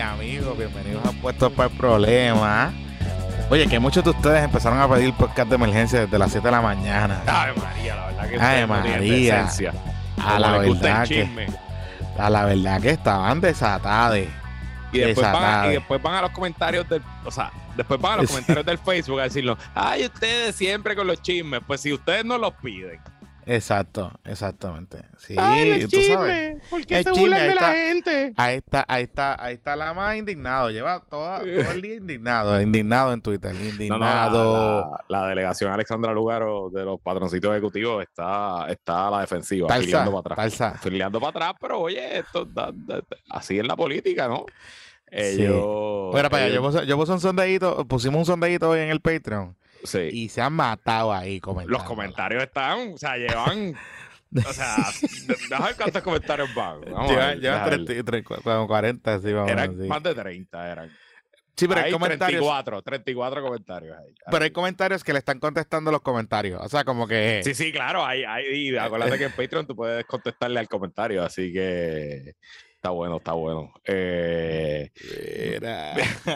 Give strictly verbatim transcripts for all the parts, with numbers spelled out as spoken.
amigos, bienvenidos a Puestos para el Problema. Oye, que muchos de ustedes empezaron a pedir podcast de emergencia desde las siete de la mañana. Ay, María, la verdad que Ay, María. A la verdad que, a la verdad que estaban desatados. Y después, van a, y después van a los comentarios del, o sea, después van a los comentarios del Facebook a decirlo, ay, ustedes siempre con los chismes, pues si ustedes no los piden. Exacto, exactamente. Sí, ay, tú chisme, sabes. ¿por qué se burlan de la gente? Ahí está, ahí está, ahí está la más indignado. Lleva toda, todo el día indignado, indignado en Twitter, indignado. No, no, la, la, la delegación Alexandra Lúgaro de los patroncitos ejecutivos está, está a la defensiva, Talsa, filiando para atrás. Talsa. Filiando para atrás, pero oye, esto da, da, da, así es la política, ¿no? Ellos, sí. Bueno, para allá, yo puse, yo puse un sondeíto, pusimos un sondeíto hoy en el Patreon. Sí. Y se han matado ahí comentando. Los comentarios están, o sea, llevan, o sea, déjame ver cuántos comentarios van. Llevan, llevan treinta, como cuarenta, sí, vamos eran a decir. Más de treinta eran. Sí, pero hay, hay comentarios. treinta y cuatro, treinta y cuatro comentarios ahí. Pero hay comentarios que le están contestando los comentarios. O sea, como que. Sí, sí, claro. Hay, hay, y acuérdate que en Patreon tú puedes contestarle al comentario, así que. Está bueno, está bueno. Eh, Mira.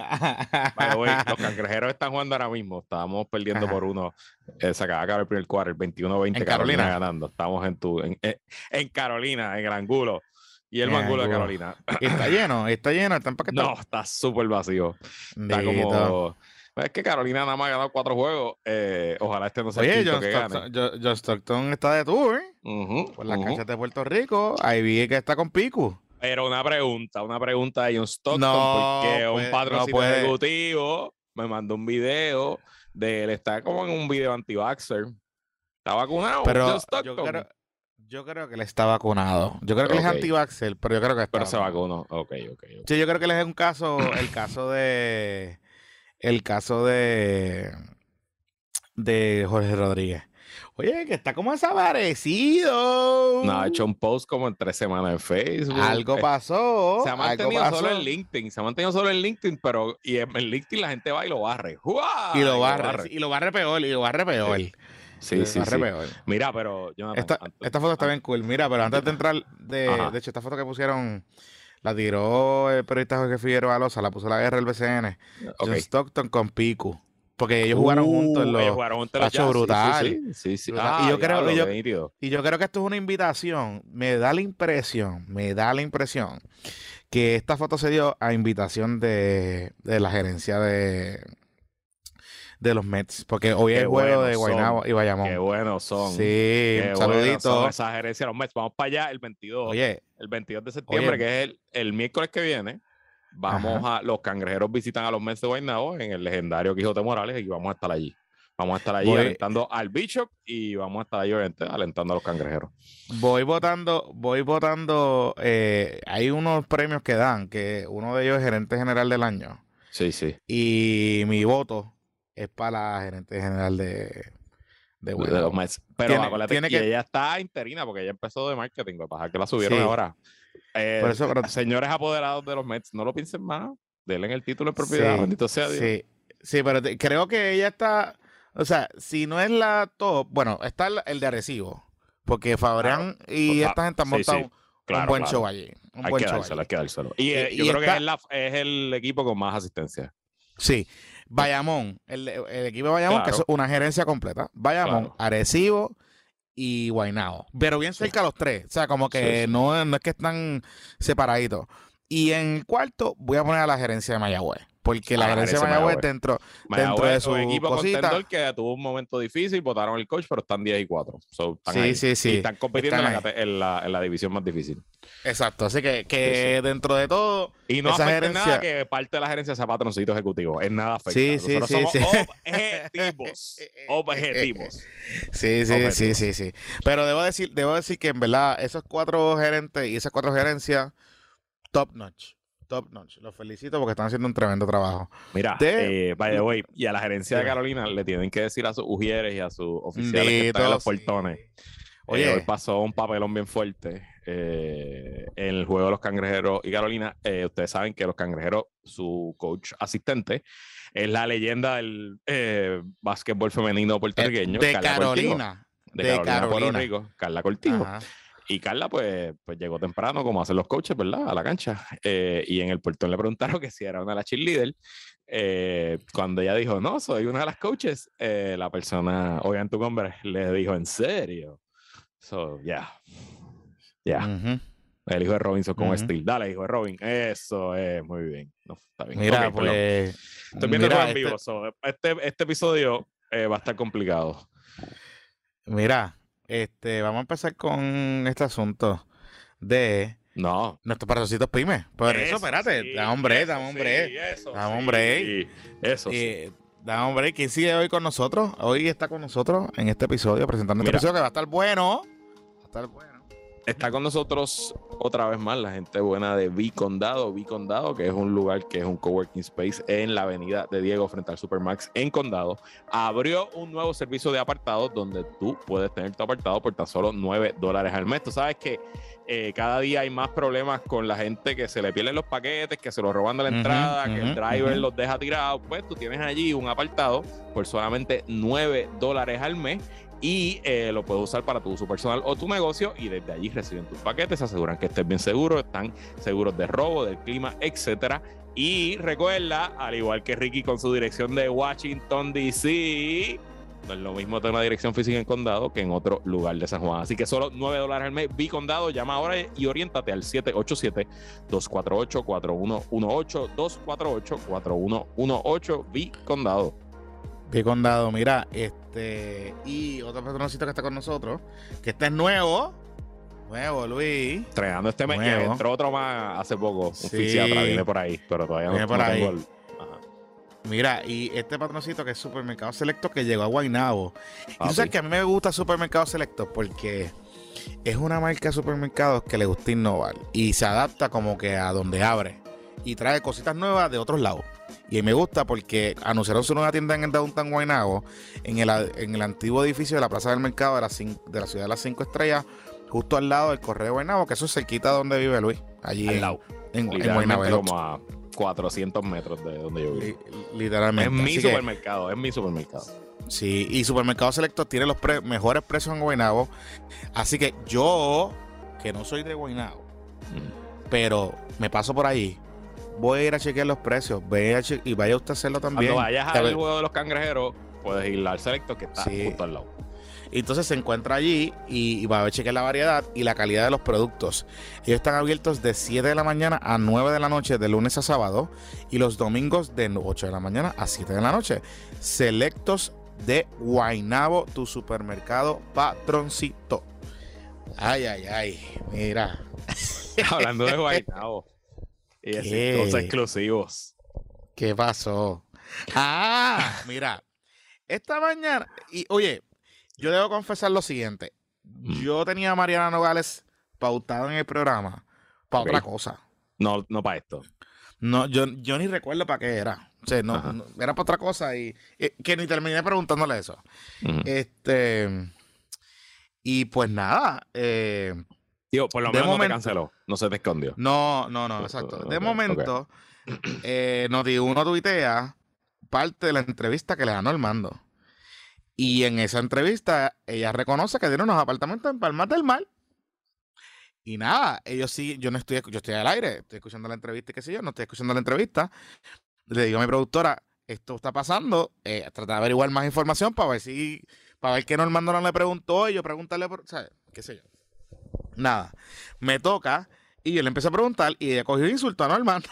Vale, wey, los cangrejeros están jugando ahora mismo. Estábamos perdiendo Ajá. por uno. Eh, se acaba de acabar el primer cuarto, el veintiuno veinte. Carolina? Carolina ganando. Estamos en, tu, en, en Carolina, en el Angulo. Y el Mangulo de Carolina. Y está lleno, está lleno. Está no, está súper vacío. Está Dito. como. Es que Carolina nada más ha ganado cuatro juegos. Eh, ojalá este no sea Oye, el quinto John que Stockton, gane. John Stockton está de tour uh-huh, por las uh-huh. canchas de Puerto Rico. Ahí vi que está con Piku. Pero una pregunta, una pregunta de John Stockton, no, porque puede, un patrocinio no ejecutivo me mandó un video de él, está como en un video anti-vaxxer. ¿Está vacunado? Pero John Stockton. Yo creo, yo creo que él está vacunado. Yo creo que okay. él es anti-vaxxer, pero yo creo que está Pero se vacunado. vacunó. Ok, ok. okay. Sí, yo creo que él es un caso, el caso de, el caso de, de Jorge Rodríguez. Oye, que está como desaparecido. No, ha hecho un post como en tres semanas en Facebook. Algo pasó. Se ha mantenido solo en LinkedIn. Se ha mantenido solo en LinkedIn, pero y en LinkedIn la gente va y lo barre. Y lo barre, y lo barre, y lo barre peor, y lo barre peor. Sí, sí, sí. sí. Peor. Mira, pero Jonathan, esta, antes, esta foto está bien cool. Mira, pero antes de entrar, de, de hecho, esta foto que pusieron, la tiró el periodista Jorge Figueroa Loza, la puso la guerra del B C N. Okay. John Stockton con Piku. Porque ellos jugaron uh, juntos en los. Ellos jugaron juntos en los brutal. Sí, sí, sí. sí. brutal. Ah, y, yo creo, y, yo, y yo creo que esto es una invitación. Me da la impresión, me da la impresión que esta foto se dio a invitación de, de la gerencia de, de los Mets. Porque hoy es el juego de Guaynabo y Bayamón. Qué buenos son. Sí, Qué un saludito. Esa gerencia de los Mets. Vamos para allá el veintidós. Oye. El veintidós de septiembre, oye, que es el, el miércoles que viene. Vamos Ajá. a, los cangrejeros visitan a los Mets de Guaynabo en el legendario Quijote Morales y vamos a estar allí. Vamos a estar allí voy, alentando al Bishop y vamos a estar allí obviamente alentando a los cangrejeros. Voy votando, voy votando, eh, hay unos premios que dan, que uno de ellos es gerente general del año. Sí, sí. Y mi voto es para la gerente general de, de, de los Mets. Pero tiene, acuérdate tiene que que ella está interina porque ella empezó de marketing, para bajar que la subieron sí. ahora. Eh, Por eso, pero... Señores apoderados de los Mets, no lo piensen más. Denle el título de propiedad, sí, bendito sea Dios. Sí, sí, pero te, creo que ella está, o sea, si no es la top, bueno, está el, el de Arecibo, porque Fabrián claro. y o esta gente han montado sí, sí. Claro, un buen claro. show allí. Un hay, buen que show dárselo, allí. hay que dárselo, Y, eh, y yo y creo está... que es, la, es el equipo con más asistencia. Sí, Bayamón, el, el equipo de Bayamón, claro. que es una gerencia completa. Bayamón, claro. Arecibo y Guaynabo. Pero bien cerca sí. los tres. O sea, como que sí, sí. No, no es que están separaditos. Y en el cuarto voy a poner a la gerencia de Mayagüez. Porque ah, la gerencia de Mayagüez, Mayagüez dentro, Mayagüez, dentro de su un equipo cosita, contendor que tuvo un momento difícil, votaron el coach, pero están diez y cuatro. So, están sí, ahí. sí, sí. Y están compitiendo están en, la, en, la, en la división más difícil. Exacto. Así que, que sí, sí. dentro de todo. Y no esa gerencia... nada que parte de la gerencia sea patroncito ejecutivo. Es nada afecta. Sí, sí, Nosotros sí, somos sí. objetivos. Objetivos. Sí, sí, objetivos. sí, sí, sí. Pero debo decir, debo decir que en verdad, esos cuatro gerentes y esas cuatro gerencias, top notch. Top notch. Los felicito porque están haciendo un tremendo trabajo. Mira, de... eh, by the way, y a la gerencia de Carolina le tienen que decir a sus ujieres y a sus oficiales que están en los portones. Sí. Oye, eh, hoy pasó un papelón bien fuerte eh, en el juego de los Cangrejeros y Carolina. Eh, ustedes saben que los Cangrejeros, su coach asistente, es la leyenda del eh, básquetbol femenino puertorriqueño. De Carla Carolina. Cortijo, de, de Carolina, Carolina. Puerto Rico, Carla Cortijo. Ajá. y Carla, pues, pues llegó temprano, como hacen los coaches, ¿verdad? A la cancha. Eh, y en el portón le preguntaron que si era una de las cheerleaders. Eh, cuando ella dijo, no, soy una de las coaches, eh, la persona, oigan tu nombre, le dijo, ¿en serio? So, yeah. Ya. Yeah. Uh-huh. El hijo de Robinson con uh-huh. Steel. Dale, hijo de Robin. Eso es, muy bien. No, está bien. Mira, okay, pues. Estoy viendo todo en vivo. Este, so, este, este episodio eh, va a estar complicado. Mira, este, vamos a empezar con este asunto de. No. Nuestros patrocitos pymes. Por eso, eso espérate. Sí, da hombre, da hombre. Sí, eso, da hombre. Sí, eso sí. Eh, da hombre. ¿Quién sigue hoy con nosotros? Hoy está con nosotros en este episodio, presentando este Mira, episodio que va a estar bueno. Va a estar bueno. Está con nosotros otra vez más la gente buena de V-Condado. V-Condado, que es un lugar que es un coworking space en la avenida de Diego frente al Supermax en Condado. Abrió un nuevo servicio de apartados donde tú puedes tener tu apartado por tan solo nueve dólares al mes. Tú sabes que eh, cada día hay más problemas con la gente que se le pierden los paquetes, que se los roban de la entrada, uh-huh, que uh-huh, el driver uh-huh. los deja tirados. Pues tú tienes allí un apartado por solamente nueve dólares al mes. Y eh, lo puedes usar para tu uso personal o tu negocio, y desde allí reciben tus paquetes, se aseguran que estés bien seguro, están seguros de robo, del clima, etcétera. Y recuerda, al igual que Ricky con su dirección de Washington, D C, no es lo mismo tener una dirección física en Condado que en otro lugar de San Juan. Así que solo nueve dólares al mes. V-Condado, llama ahora y oriéntate al siete ocho siete, dos cuatro ocho, cuatro uno uno ocho, dos cuatro ocho, cuatro uno uno ocho, V-Condado. V-Condado, mira, este, y otro patroncito que está con nosotros, que este es nuevo, nuevo, Luis. Entregando este mes, entró otro más hace poco, un sí. fisiatra, viene por ahí, pero todavía viene no, por no ahí. tengo el... Ajá. Mira, y este patroncito que es Supermercado Selecto, que llegó a Guaynabo. Ah, y tú sabes sí. que a mí me gusta Supermercado Selecto porque es una marca de supermercados que le gusta innovar y se adapta como que a donde abre y trae cositas nuevas de otros lados. Y me gusta porque anunciaron su nueva tienda en el Downtown Guaynabo, en el, en el antiguo edificio de la Plaza del Mercado de la, de la Ciudad de las Cinco Estrellas, justo al lado del Correo de Guaynabo, que eso es cerquita de donde vive Luis, allí al en, lado. en, en Guaynabo. Como a cuatrocientos metros de donde yo vivo. Literalmente. Es mi Así supermercado, que, es mi supermercado. Sí, y Supermercado Selecto tiene los pre mejores precios en Guaynabo. Así que yo, que no soy de Guaynabo, mm. pero me paso por ahí, voy a ir a chequear los precios, vaya che y vaya usted a hacerlo también. Cuando vayas al juego de los cangrejeros, puedes ir al Selecto, que está sí. justo al lado. Y entonces se encuentra allí y, y va a chequear la variedad y la calidad de los productos. Ellos están abiertos de siete de la mañana a nueve de la noche, de lunes a sábado, y los domingos de ocho de la mañana a siete de la noche. Selectos de Guaynabo, tu supermercado patroncito. Ay, ay, ay, mira. Hablando de Guaynabo. Y así, cosas exclusivos. ¿Qué pasó? Ah, mira. Esta mañana, y oye, yo debo confesar lo siguiente. Yo tenía a Mariana Nogales pautada en el programa para okay. otra cosa. No, no para esto. No, yo, yo ni recuerdo para qué era. O sea, no, no era para otra cosa y, y que ni terminé preguntándole eso. Uh-huh. Este, y pues nada, eh, Tío, por lo menos momento, no te canceló, no se te escondió. No, no, no, exacto. De okay, momento, okay. eh, Noti uno tuitea parte de la entrevista que le ganó Armando. Y en esa entrevista, ella reconoce que tiene unos apartamentos en Palmas del Mar. Y nada, ellos sí, yo no estoy, yo estoy al aire, estoy escuchando la entrevista y qué sé yo, no estoy escuchando la entrevista. Le digo a mi productora, esto está pasando, eh, trata de averiguar más información para ver si, para ver qué Normando no le preguntó y yo preguntarle, por, ¿sabes? ¿Qué sé yo? Nada, me toca y yo le empecé a preguntar y ella cogió y insultó a Normando.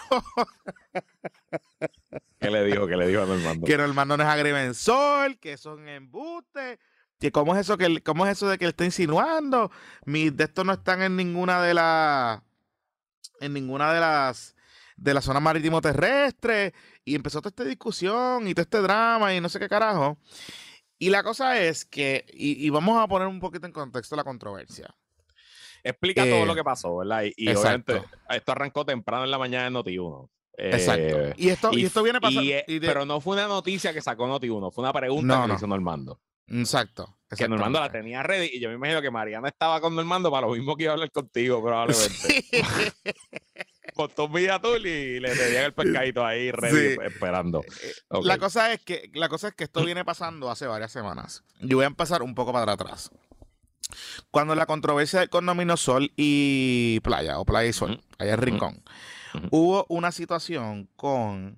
¿Qué le dijo? ¿Qué le dijo a Normando? Que Normando no es agrimensor, que son embustes, que cómo es eso que cómo es eso de que él está insinuando. Mis de estos no están en ninguna de las en ninguna de las de la zona marítimo terrestre y empezó toda esta discusión y todo este drama y no sé qué carajo. Y la cosa es que y, y vamos a poner un poquito en contexto la controversia. Explica eh, todo lo que pasó, ¿verdad? Y, y obviamente esto arrancó temprano en la mañana en Noti uno. Eh, exacto. Y esto, y, y esto viene pasando. Y, de... Pero no fue una noticia que sacó Noti uno, fue una pregunta no, que no. le hizo Normando. Exacto. Que Normando la tenía ready y yo me imagino que Mariana estaba con Normando para lo mismo que iba a hablar contigo, probablemente. Sí. Postó un video azul y le tenían el pescadito ahí ready, sí. esperando. Okay. La cosa es que la cosa es que esto viene pasando hace varias semanas. Yo voy a empezar un poco para atrás. Cuando la controversia del condominio Sol y Playa, o Playa y Sol, uh-huh. allá en Rincón, uh-huh. hubo una situación con,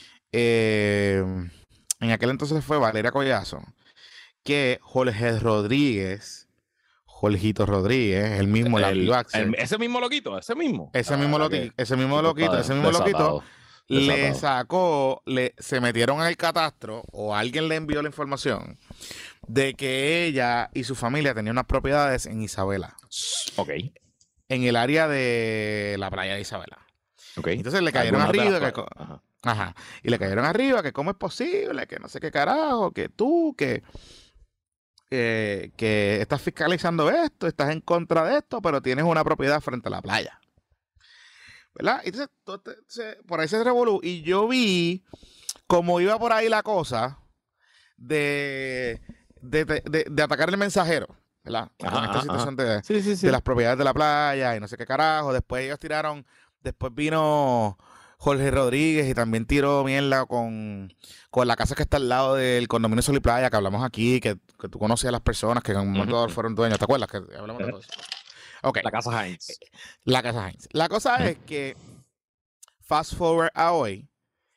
eh, en aquel entonces fue Valeria Collazo, que Jorge Rodríguez, Jorgito Rodríguez, el mismo, el, el, ese mismo loquito, ese mismo. Ese ah, mismo loquito, ese mismo loquito, ese mismo loquito, desatado. le sacó, le, se metieron en el catastro, o alguien le envió la información, de que ella y su familia tenían unas propiedades en Isabela. Ok. En el área de la playa de Isabela. Ok. Entonces le cayeron arriba. Que, ajá. Ajá. Y le cayeron arriba que cómo es posible, que no sé qué carajo, que tú, que, que, que estás fiscalizando esto, estás en contra de esto, pero tienes una propiedad frente a la playa. ¿Verdad? Entonces, entonces por ahí se revolú. Y yo vi cómo iba por ahí la cosa de... De, de, de, de atacar el mensajero, ¿verdad? Ajá, con esta situación de, sí, sí, sí. de las propiedades de la playa y no sé qué carajo. Después ellos tiraron, después vino Jorge Rodríguez y también tiró mierda con, con la casa que está al lado del condominio Sol y Playa, que hablamos aquí, que, que tú conoces a las personas que en un momento uh-huh. fueron dueños. ¿Te acuerdas? Que hablamos uh-huh. de todo eso. Okay. La casa Heinz. La casa Heinz. La cosa uh-huh. es que, fast forward a hoy,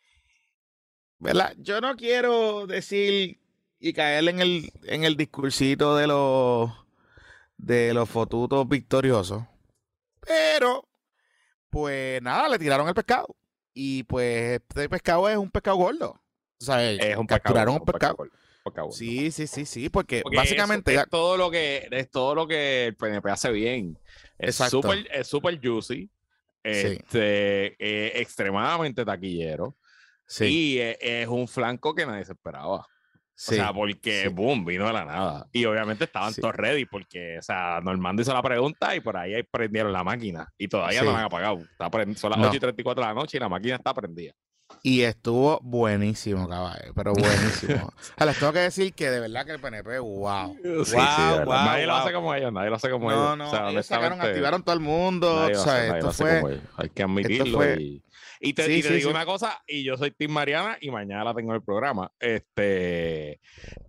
¿verdad? Yo no quiero decir... y caer en el, en el discursito de los de los fotutos victoriosos. Pero, pues nada, le tiraron el pescado. Y pues este pescado es un pescado gordo. O sea, es un capturaron pescado, un pescado. Un pescado, pescado sí, sí, sí, sí, porque, porque básicamente... Es, es, todo lo que, es todo lo que el P N P hace bien. Es súper es super juicy. Este, sí. eh, extremadamente taquillero. Sí. Y es, es un flanco que nadie se esperaba. Sí, o sea, porque, sí. boom, vino de la nada. Y obviamente estaban sí. todos ready porque, o sea, Normando hizo la pregunta y por ahí prendieron la máquina. Y todavía sí. no la han apagado. Está prend... Son las no. ocho y treinta y cuatro de la noche y la máquina está prendida. Y estuvo buenísimo, caballo, pero buenísimo. ah, les tengo que decir que de verdad que el P N P, wow. Sí, wow, sí, wow nadie wow. lo hace como ellos, nadie lo hace como no, ellos. No, o sea, no, ellos sacaron, activaron todo el mundo. O sea, hace, esto fue... Hay que admitirlo fue... y... Y te, sí, y te sí, digo sí. una cosa, y yo soy Team Mariana y mañana la tengo en el programa. Este...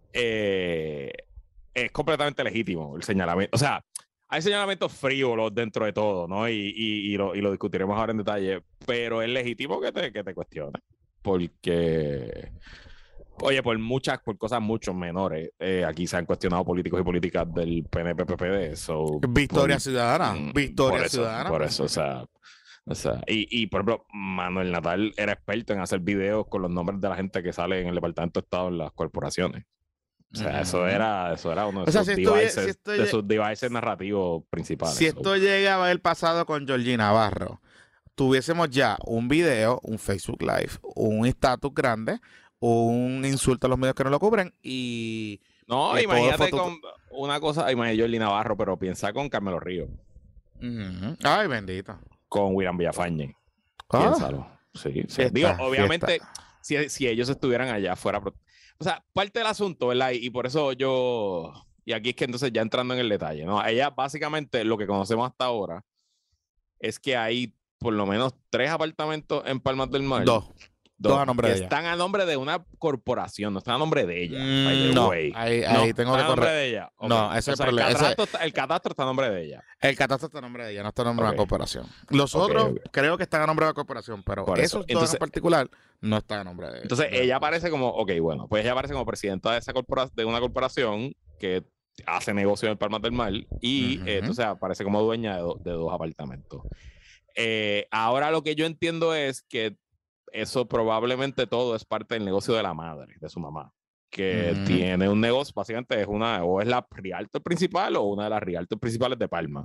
Eh, es completamente legítimo el señalamiento. O sea, hay señalamientos frívolos dentro de todo, ¿no? Y, y, y, lo, y lo discutiremos ahora en detalle, pero es legítimo que te, que te cuestiones. Porque, oye, por muchas, por cosas mucho menores, eh, aquí se han cuestionado políticos y políticas del P N P P P D. So, Victoria por, Ciudadana. Victoria por eso, Ciudadana. Por eso, o sea... O sea, y, y por ejemplo, Manuel Natal era experto en hacer videos con los nombres de la gente que sale en el Departamento de Estado en las corporaciones. O sea, uh-huh. eso era eso era uno de, o sea, sus, si devices, estoy, si estoy, de sus devices narrativos principales. Si esto llegaba a haber pasado con Georgie Navarro, tuviésemos ya un video, un Facebook Live, un estatus grande, un insulto a los medios que no lo cubren y... No, y imagínate con una cosa, imagínate Georgie Navarro, pero piensa con Carmelo Ríos. Uh-huh. Ay, bendito. Con William Villafañe. Ah, Piénsalo. Sí, sí. Fiesta, Digo, obviamente, si, si ellos estuvieran allá fuera... O sea, parte del asunto, ¿verdad? Y, y por eso yo... Y aquí es que entonces ya entrando en el detalle, ¿no? Ella básicamente lo que conocemos hasta ahora es que hay por lo menos tres apartamentos en Palmas del Mar. Dos. Dos, dos a nombre que de ella. Están a nombre de una corporación, no están a nombre de ella. Mm, no, ahí, ahí no, tengo que correr. ¿Están a nombre de ella? Okay. No, ese o es sea, el problema. El catastro, ese... está, el catastro está a nombre de ella. El catastro está a nombre de ella, no está a nombre okay. de una corporación. Los okay, otros okay. creo que están a nombre de la corporación, pero por esos eso. Entonces, dos en particular no están a nombre de ella. Entonces de ella aparece como, ok, bueno, pues ella aparece como presidenta de, esa corpora, de una corporación que hace negocio en Palmas del Mar y uh-huh. eh, entonces aparece como dueña de, do, de dos apartamentos. Eh, ahora lo que yo entiendo es que eso probablemente todo es parte del negocio de la madre, de su mamá, que mm. tiene un negocio, básicamente es una, o es la realtor principal o una de las realtors principales de Palma.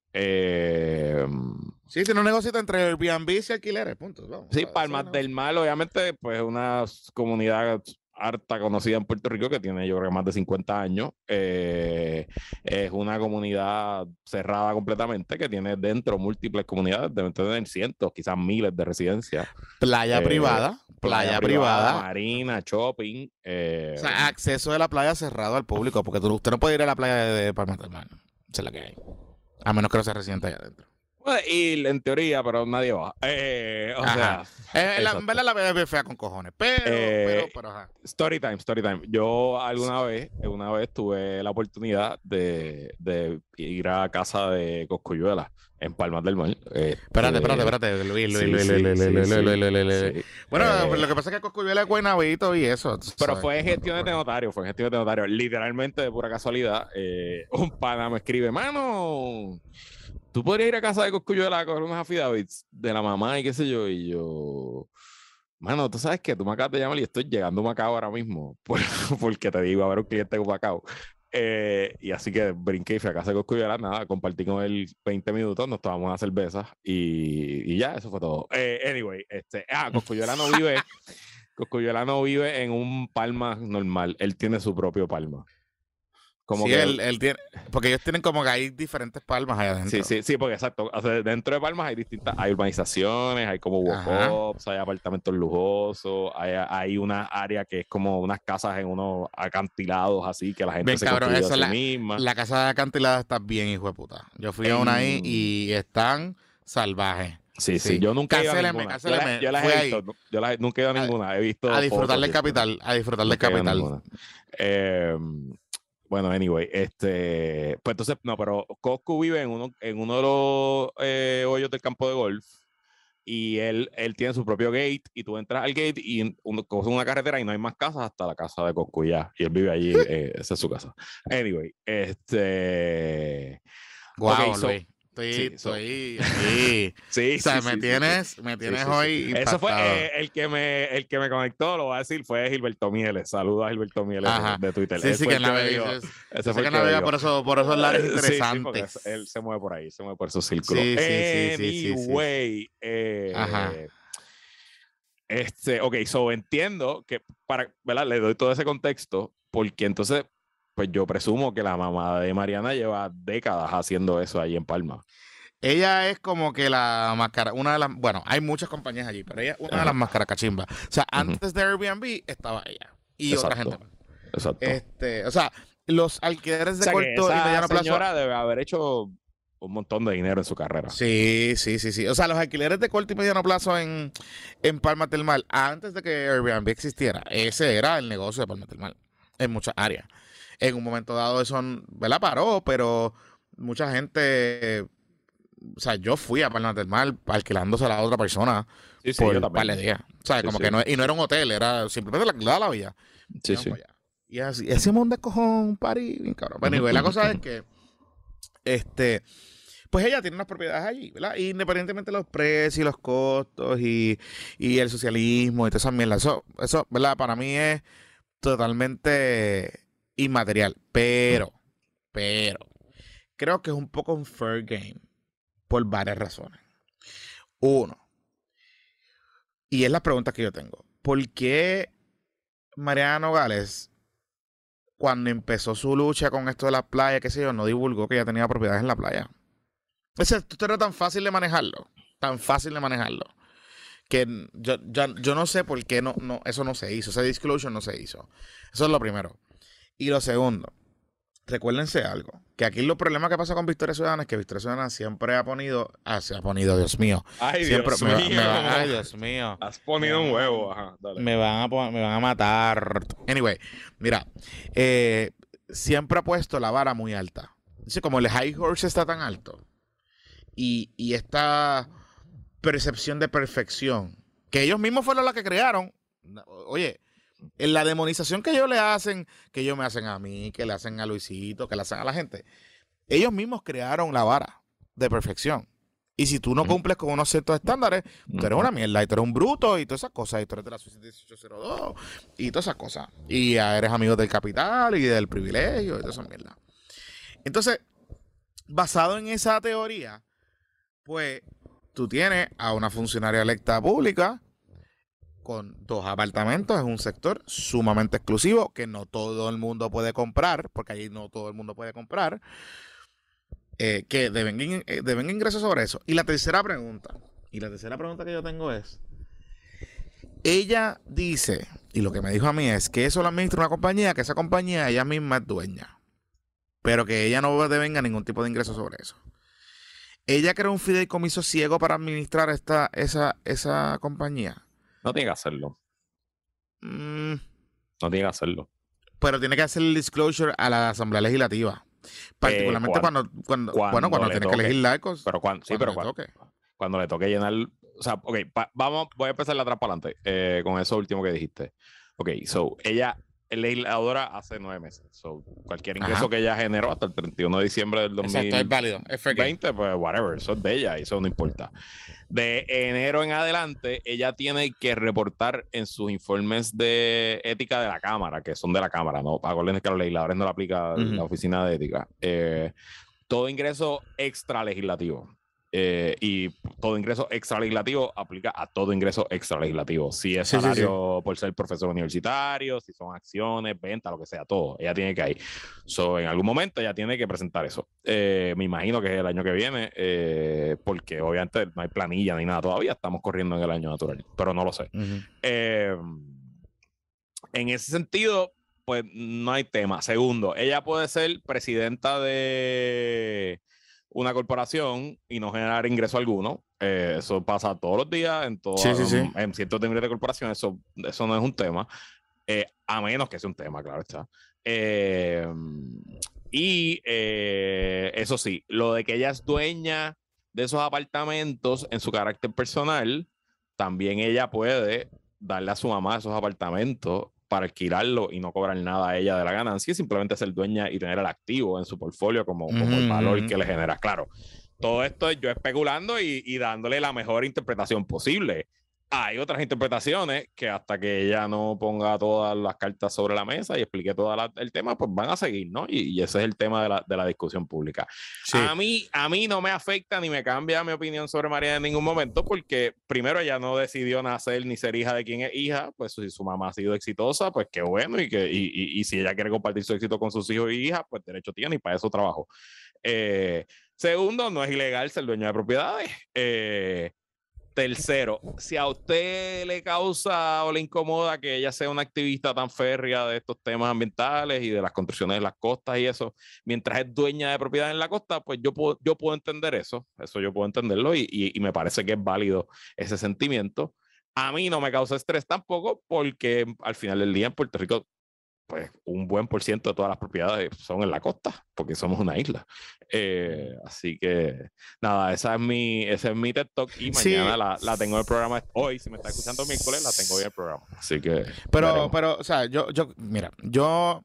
Eh, sí, tiene un negocio entre Airbnb y alquileres, punto. Vamos, sí, Palmas del Mar, obviamente, pues una comunidad harta conocida en Puerto Rico que tiene yo creo más de cincuenta años. Eh, es una comunidad cerrada completamente que tiene dentro múltiples comunidades, deben tener cientos, quizás miles de residencias. Playa eh, privada, playa, playa privada, privada, marina, shopping. Eh, o sea, acceso de la playa cerrado al público, porque tú, usted no puede ir a la playa de, de Palmas del Mar. Esa es la que hay. A menos que no sea residente allá adentro. Y en teoría, pero nadie va. Eh, o ajá. sea, eh, la, en verdad la veo fea con cojones. Pero, eh, pero, pero, ajá. Story time, story time. Yo alguna vez, una vez tuve la oportunidad de, de ir a casa de Cosculluela en Palmas del Mar. Este, espérate, espérate, espérate. Luis, Luis, Luis, Luis, Luis, Luis. Bueno, eh, lo que pasa es que Cosculluela es Guaynabito y eso. Pero fue en gestiones de notario, fue en gestiones de notario. Literalmente, de pura casualidad, eh, un pana me escribe, mano, ¿tú podrías ir a casa de Cosculluela a coger unos affidavits de la mamá y qué sé yo? Y yo, mano, tú sabes que tú me acabas de llamar y estoy llegando a Macao ahora mismo, por, porque te digo, a ver un cliente con Macao. Eh, y así que brinqué y fui a casa de Cosculluela, nada, compartí con él veinte minutos, nos tomamos una cerveza y, y ya, eso fue todo. Eh, anyway, este, ah, Cosculluela no vive, Cosculluela no vive en un Palma normal, él tiene su propio Palma. Como sí, que, él, él tiene, porque ellos tienen como que hay diferentes palmas allá adentro. Sí, sí, sí, porque exacto. O sea, dentro de Palmas hay distintas, hay urbanizaciones, hay como walk-ups, hay apartamentos lujosos, hay, hay una área que es como unas casas en unos acantilados así que la gente bien, se cabrón, construye a sí la, misma. La casa de acantilada está bien, hijo de puta. Yo fui a una ahí y están salvajes. Sí, sí, sí, yo nunca he ido a ninguna. Yo, la, yo las he visto, ahí. yo las, nunca he ido a ninguna. He visto a disfrutar del capital, a disfrutar del capital. Eh, Bueno, anyway, este, pues entonces, no, pero Coscu vive en uno, en uno de los eh, hoyos del campo de golf y él, él tiene su propio gate y tú entras al gate y uno, coges una carretera y no hay más casas hasta la casa de Coscu ya, y él vive allí, eh, esa es su casa. Anyway, este... Wow, okay, so, Estoy, sí, estoy aquí. Sí, o sea, sí, me, sí, tienes, sí. me tienes sí, sí, hoy sí. Eso fue eh, el, que me, el que me conectó, lo voy a decir, fue Gilberto Mieles. Saludos a Gilberto Mieles de, de Twitter. Sí, él sí, que navega. Ese fue que navega por, eso, por esos lares interesantes. Sí, sí, él se mueve por ahí, se mueve por esos círculos. Sí, sí, sí, sí, anyway, sí. Eh, Ajá. Este, ok, so entiendo que para, ¿verdad? Le doy todo ese contexto, porque entonces, pues yo presumo que la mamá de Mariana lleva décadas haciendo eso ahí en Palma. Ella es como que la máscara, una de las, bueno, hay muchas compañías allí, pero ella es una Ajá. de las máscaras cachimbas. O sea, uh-huh. antes de Airbnb estaba ella y Exacto. otra gente más. Exacto. Este, o sea, los alquileres de o sea, corto y mediano plazo. La señora debe haber hecho un montón de dinero en su carrera. Sí, sí, sí, sí. O sea, los alquileres de corto y mediano plazo en, en Palmas del Mar, antes de que Airbnb existiera, ese era el negocio de Palmas del Mar, en muchas áreas. En un momento dado eso, ¿verdad? Paró, pero mucha gente... O sea, yo fui a Palmas del Mar alquilándose a la otra persona sí, sí, por un par de días. O sea, sí, como sí. que no, y no era un hotel, era simplemente la alquilada la villa. Sí, sí. Y así, ese mundo es cojón, party, bien cabrón. Pero anyway, la cosa es que, este, pues ella tiene unas propiedades allí, ¿verdad? Independientemente de los precios y los costos y, y el socialismo y todas esas mierdas. Eso, eso, ¿verdad? Para mí es totalmente inmaterial. Pero, pero, creo que es un poco un fair game. Por varias razones. Uno, y es la pregunta que yo tengo. ¿Por qué Mariana Nogales, cuando empezó su lucha con esto de la playa, qué sé yo, no divulgó que ella tenía propiedades en la playa? Ese, esto era tan fácil de manejarlo. Tan fácil de manejarlo. Que yo, yo, yo no sé por qué no, no, eso no se hizo. Ese disclosure no se hizo. Eso es lo primero. Y lo segundo. Recuérdense algo, que aquí los problemas que pasa con Victoria Ciudadana es que Victoria Ciudadana siempre ha ponido, ah, se ha ponido, Dios mío. Ay, siempre Dios me, mío. Me va, ay, Dios mío. Has ponido un huevo, ajá, dale. Me van a, me van a matar. Anyway, mira, eh, siempre ha puesto la vara muy alta. Dice, como el high horse está tan alto y, y esta percepción de perfección, que ellos mismos fueron los que crearon, oye, en la demonización que ellos le hacen, que ellos me hacen a mí, que le hacen a Luisito, que le hacen a la gente, ellos mismos crearon la vara de perfección. Y si tú no cumples con unos ciertos estándares, tú eres una mierda, y tú eres un bruto, y todas esas cosas, y tú eres de la Suicide dieciocho cero dos, y todas esas cosas. Y eres amigo del capital, y del privilegio, y toda esa mierda. Entonces, basado en esa teoría, pues, tú tienes a una funcionaria electa pública, con dos apartamentos, es un sector sumamente exclusivo que no todo el mundo puede comprar, porque ahí no todo el mundo puede comprar, eh, que deben, eh, deben ingresos sobre eso. Y la tercera pregunta, y la tercera pregunta que yo tengo es, ella dice, y lo que me dijo a mí es que eso lo administra una compañía, que esa compañía ella misma es dueña, pero que ella no devenga ningún tipo de ingreso sobre eso. ¿Ella creó un fideicomiso ciego para administrar esta, esa, esa compañía? No tiene que hacerlo. Mm. No tiene que hacerlo. Pero tiene que hacer el disclosure a la Asamblea Legislativa. Particularmente eh, cuando, cuando, cuando, bueno, cuando tiene toque, que legislar. Cosas, pero cuando, sí, pero cuando, cuando le toque llenar. O sea, ok, pa, vamos, voy a empezar la atrás para adelante eh, con eso último que dijiste. Ok, so, ella es legisladora hace nueve meses. So, cualquier ingreso Ajá. que ella generó hasta el treinta y uno de diciembre del dos mil veinte, Exacto, es válido. Es veinte, pues whatever, eso es de ella, eso no importa. De enero en adelante, ella tiene que reportar en sus informes de ética de la Cámara, que son de la Cámara, ¿no? Acuérdense que a los legisladores no le aplica uh-huh. la Oficina de Ética. Eh, todo ingreso extra legislativo. Eh, y todo ingreso extralegislativo aplica a todo ingreso extralegislativo. Si es sí, salario sí, sí. por ser profesor universitario, si son acciones, ventas, lo que sea, todo. Ella tiene que ir. So, en algún momento ella tiene que presentar eso. Eh, me imagino que es el año que viene, eh, porque obviamente no hay planilla ni nada todavía. Estamos corriendo en el año natural, pero no lo sé. Uh-huh. Eh, en ese sentido, pues no hay tema. Segundo, ella puede ser presidenta de una corporación y no generar ingreso alguno. Eh, eso pasa todos los días en, todo, sí, sí, sí. en, en ciertos niveles de corporación. Eso, eso no es un tema. Eh, a menos que sea un tema, claro está. Eh, y eh, eso sí, lo de que ella es dueña de esos apartamentos en su carácter personal, también ella puede darle a su mamá esos apartamentos para alquilarlo y no cobrar nada a ella de la ganancia y simplemente ser dueña y tener el activo en su portfolio como, como mm-hmm. el valor que le genera. Claro, todo esto es yo especulando y, y dándole la mejor interpretación posible. Hay otras interpretaciones que hasta que ella no ponga todas las cartas sobre la mesa y explique todo la, el tema, pues van a seguir, ¿no? Y, y ese es el tema de la, de la discusión pública. Sí. A mí, a mí no me afecta ni me cambia mi opinión sobre Mariana en ningún momento, porque primero ella no decidió nacer ni ser hija de quien es hija, pues si su mamá ha sido exitosa, pues qué bueno, y, que, y, y, y si ella quiere compartir su éxito con sus hijos y hijas, pues derecho tiene y para eso trabajo. Eh, segundo, no es ilegal ser dueño de propiedades. Eh, Tercero, si a usted le causa o le incomoda que ella sea una activista tan férrea de estos temas ambientales y de las construcciones de las costas y eso, mientras es dueña de propiedad en la costa, pues yo puedo, yo puedo entender eso, eso yo puedo entenderlo y, y, y me parece que es válido ese sentimiento. A mí no me causa estrés tampoco porque al final del día en Puerto Rico, pues un buen por ciento de todas las propiedades son en la costa, porque somos una isla. Eh, así que, nada, esa es mi, ese es mi TED Talk y mañana sí. la, la tengo en el programa. Hoy, si me está escuchando miércoles, la tengo hoy en el programa. Así que... Pero, veremos. pero, o sea, yo, yo, mira, yo...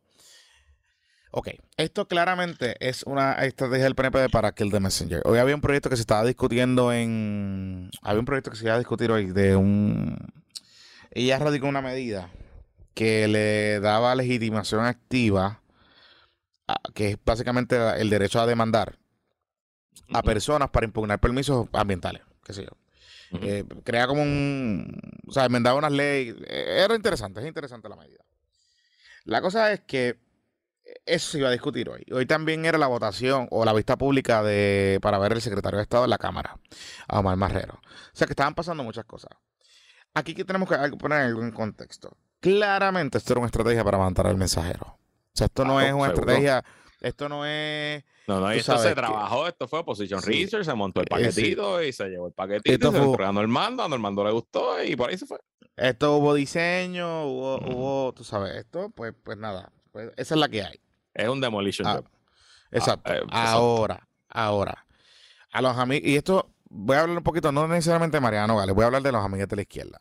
Ok, esto claramente es una estrategia del P N P para Kill the Messenger. Hoy había un proyecto que se estaba discutiendo en... Había un proyecto que se iba a discutir hoy de un... Ella radicó una medida que le daba legitimación activa, a, que es básicamente el derecho a demandar uh-huh. a personas para impugnar permisos ambientales, qué sé yo. Uh-huh. Eh, crea como un... O sea, enmendaba unas leyes. Eh, era interesante, es interesante la medida. La cosa es que eso se iba a discutir hoy. Hoy también era la votación o la vista pública de para ver el secretario de Estado en la Cámara, a Omar Marrero. O sea, que estaban pasando muchas cosas. Aquí que tenemos que poner algo en contexto. Claramente esto era una estrategia para matar al mensajero. O sea, esto no ah, es una seguro. estrategia, esto no es... No, no, y esto se que... trabajó, esto fue Position sí. Research, se montó el paquetito eh, sí. y se llevó el paquetito esto y se fue... entregó a Normando, a Normando le gustó y por ahí se fue. Esto hubo diseño, hubo, mm. hubo tú sabes, esto, pues, pues nada, pues esa es la que hay. Es un demolition ah, job. Exacto. Ah, eh, ahora, exacto. ahora, a los amigos, y esto voy a hablar un poquito, no necesariamente de Mariano Gales, voy a hablar de los amigos de la izquierda.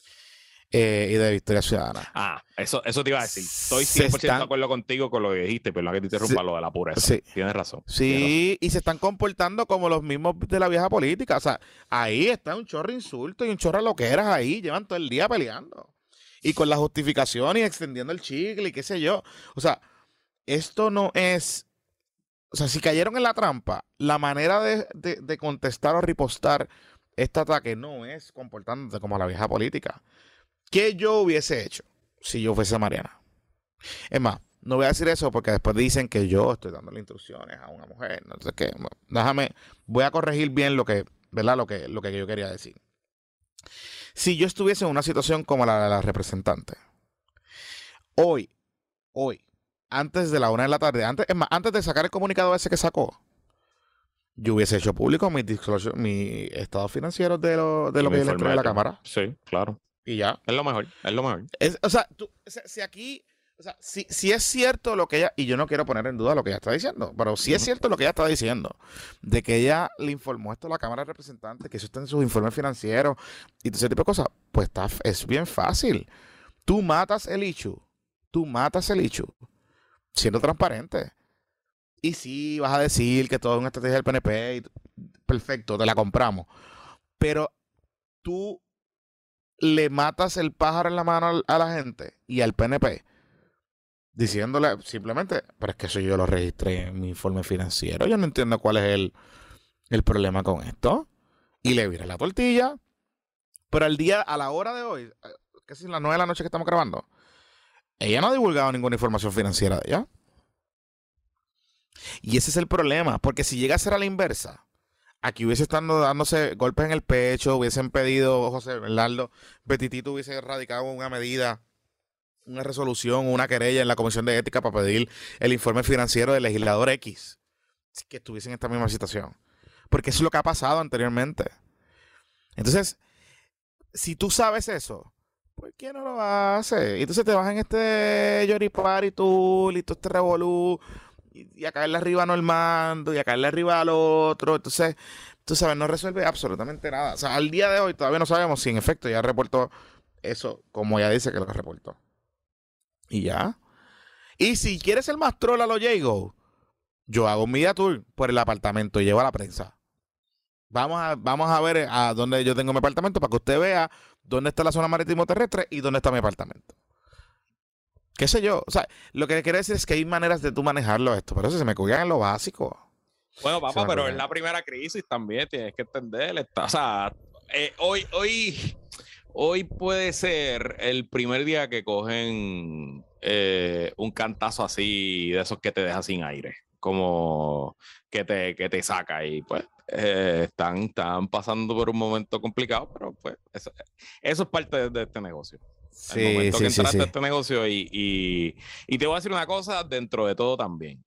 Eh, y de Victoria Ciudadana. Ah, eso, eso te iba a decir. Estoy cien por ciento están... de acuerdo contigo con lo que dijiste, pero no que te interrumpa sí, lo de la pureza. Sí. Tienes razón. Sí, tienes razón. Y se están comportando como los mismos de la vieja política. O sea, ahí está un chorro de insultos y un chorro de loqueras ahí. Llevan todo el día peleando. Y con la justificación y extendiendo el chicle y qué sé yo. O sea, esto no es... O sea, si cayeron en la trampa, la manera de, de, de contestar o ripostar este ataque no es comportándote como la vieja política. ¿Qué yo hubiese hecho si yo fuese Mariana? Es más, no voy a decir eso porque después dicen que yo estoy dándole instrucciones a una mujer. No sé qué. Déjame, voy a corregir bien lo que, ¿verdad? Lo que, lo que yo quería decir. Si yo estuviese en una situación como la de la representante, hoy, hoy, antes de la una de la tarde, antes, es más, antes de sacar el comunicado ese que sacó, yo hubiese hecho público mi, mi estado financiero de lo, de lo que yo le entregué a la cámara. Sí, claro. Y ya. Es lo mejor, es lo mejor. Es, o sea, tú, si aquí, o sea, si, si es cierto lo que ella, y yo no quiero poner en duda lo que ella está diciendo, pero si es cierto lo que ella está diciendo, de que ella le informó esto a la Cámara de Representantes, que eso está en sus informes financieros y todo ese tipo de cosas, pues está, es bien fácil. Tú matas el issue, tú matas el issue, siendo transparente. Y sí, vas a decir que todo es una estrategia del P N P, y, perfecto, te la compramos. Pero tú le matas el pájaro en la mano a la gente y al P N P, diciéndole simplemente, pero es que eso yo lo registré en mi informe financiero, yo no entiendo cuál es el, el problema con esto. Y le viré la tortilla, pero al día, a la hora de hoy, casi las nueve de la noche que estamos grabando, ella no ha divulgado ninguna información financiera de ella. Y ese es el problema, porque si llega a ser a la inversa, aquí hubiese estado dándose golpes en el pecho, hubiesen pedido, José Bernardo Petitito hubiese radicado una medida, una resolución, una querella en la Comisión de Ética para pedir el informe financiero del legislador X, que estuviese en esta misma situación. Porque eso es lo que ha pasado anteriormente. Entonces, si tú sabes eso, ¿por qué no lo haces? Y entonces te vas en este Yoripari tú, y todo este revolú, y a caerle arriba a Normando, y a caerle arriba al otro. Entonces, tú sabes, no resuelve absolutamente nada. O sea, al día de hoy todavía no sabemos si en efecto ya reportó eso, como ella dice que lo reportó. Y ya. Y si quieres ser más troll a lo Jago, yo hago un media tour por el apartamento y llevo a la prensa. Vamos a, vamos a ver a dónde yo tengo mi apartamento para que usted vea dónde está la zona marítimo terrestre y dónde está mi apartamento. ¿Qué sé yo? O sea, lo que quiero decir es que hay maneras de tú manejarlo esto, pero eso se me cuidan en lo básico. Bueno, papá, pero en la primera crisis también tienes que entender. Está, o sea, eh, hoy, hoy, hoy puede ser el primer día que cogen eh, un cantazo así, de esos que te deja sin aire, como que te, que te saca y pues eh, están, están pasando por un momento complicado, pero pues eso, eso es parte de, de este negocio. Sí, el momento sí, que entraste sí, sí. a este negocio y, y, y te voy a decir una cosa dentro de todo también.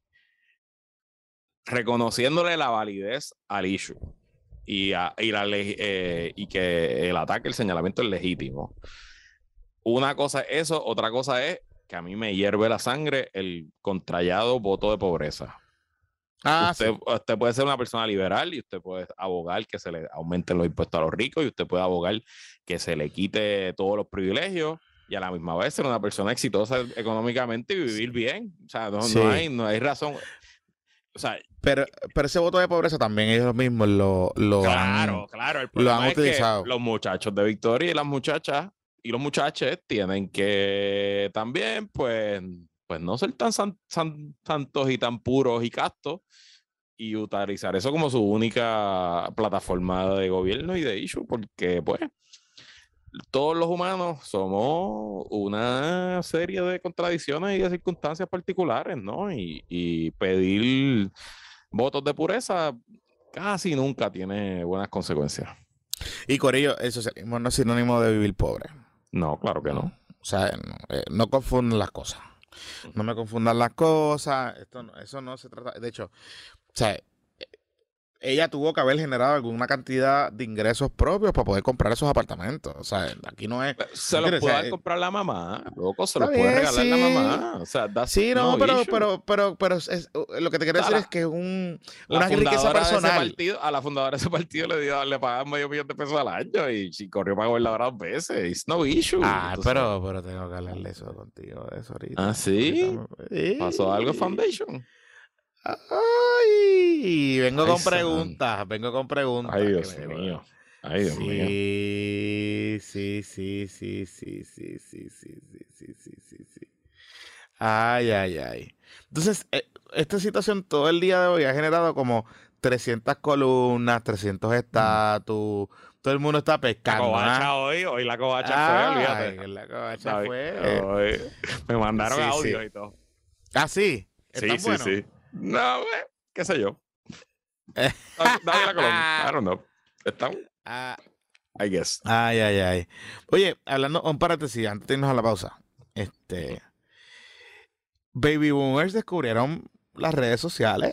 Reconociéndole la validez al issue y, a, y, la, eh, y que el ataque, el señalamiento es legítimo. Una cosa es eso, otra cosa es que a mí me hierve la sangre el contrallado voto de pobreza. Ah, usted, sí. usted puede ser una persona liberal y usted puede abogar que se le aumenten los impuestos a los ricos y usted puede abogar que se le quite todos los privilegios y a la misma vez ser una persona exitosa económicamente y vivir bien. O sea, no, sí. no, hay, no hay razón. O sea, pero, pero ese voto de pobreza también ellos mismos lo, lo claro, han, claro. El lo han es utilizado. Que los muchachos de Victoria y las muchachas y los muchachos tienen que también, pues, pues no ser tan san, san, santos y tan puros y castos y utilizar eso como su única plataforma de gobierno y de issue, porque pues todos los humanos somos una serie de contradicciones y de circunstancias particulares, ¿no? Y, y pedir votos de pureza casi nunca tiene buenas consecuencias. Y Corillo, el socialismo no es sinónimo de vivir pobre. No, claro que no. O sea, no, eh, no confundan las cosas. No me confundan las cosas. Esto no, eso no se trata. De hecho, o sea, ella tuvo que haber generado alguna cantidad de ingresos propios para poder comprar esos apartamentos. O sea, aquí no es... Se los puede dar comprar la mamá, loco, se los puede bien, regalar sí. la mamá. O sea, sí, no, no pero, pero, pero, pero es, lo que te quiero decir la, es que es un, una riqueza personal. Partido, a la fundadora de ese partido le, dio, le pagaban medio millón de pesos al año y, y corrió para gobernadora dos veces. It's no issue. Ah, pero, pero tengo que hablarle eso contigo, de eso ahorita. ¿Ah, sí? Ahorita me... ¿Pasó algo Foundation? Ay, vengo Ay, con preguntas, san... vengo con preguntas. Ay, Dios mío. Ay, Dios sí, mío. Sí, sí, sí, sí, sí, sí, sí, sí, sí, sí, sí, sí. Ay, ay, ay. Entonces, eh, esta situación todo el día de hoy ha generado como trescientas columnas, trescientos estatus. Mm. Todo el mundo está pescando. La covacha ¿ah? hoy, hoy la covacha ay, fue, olvídate. La covacha David, fue. Hoy, me mandaron sí, audios sí. y todo. Ah, sí. Sí, sí, bueno? sí. No, güey, qué sé yo. Dale la columna. I don't know. ¿Están? Ah, I guess. Ay, ay, ay. Oye, hablando, un paréntesis, antes de irnos a la pausa. Este. Baby Boomers descubrieron las redes sociales.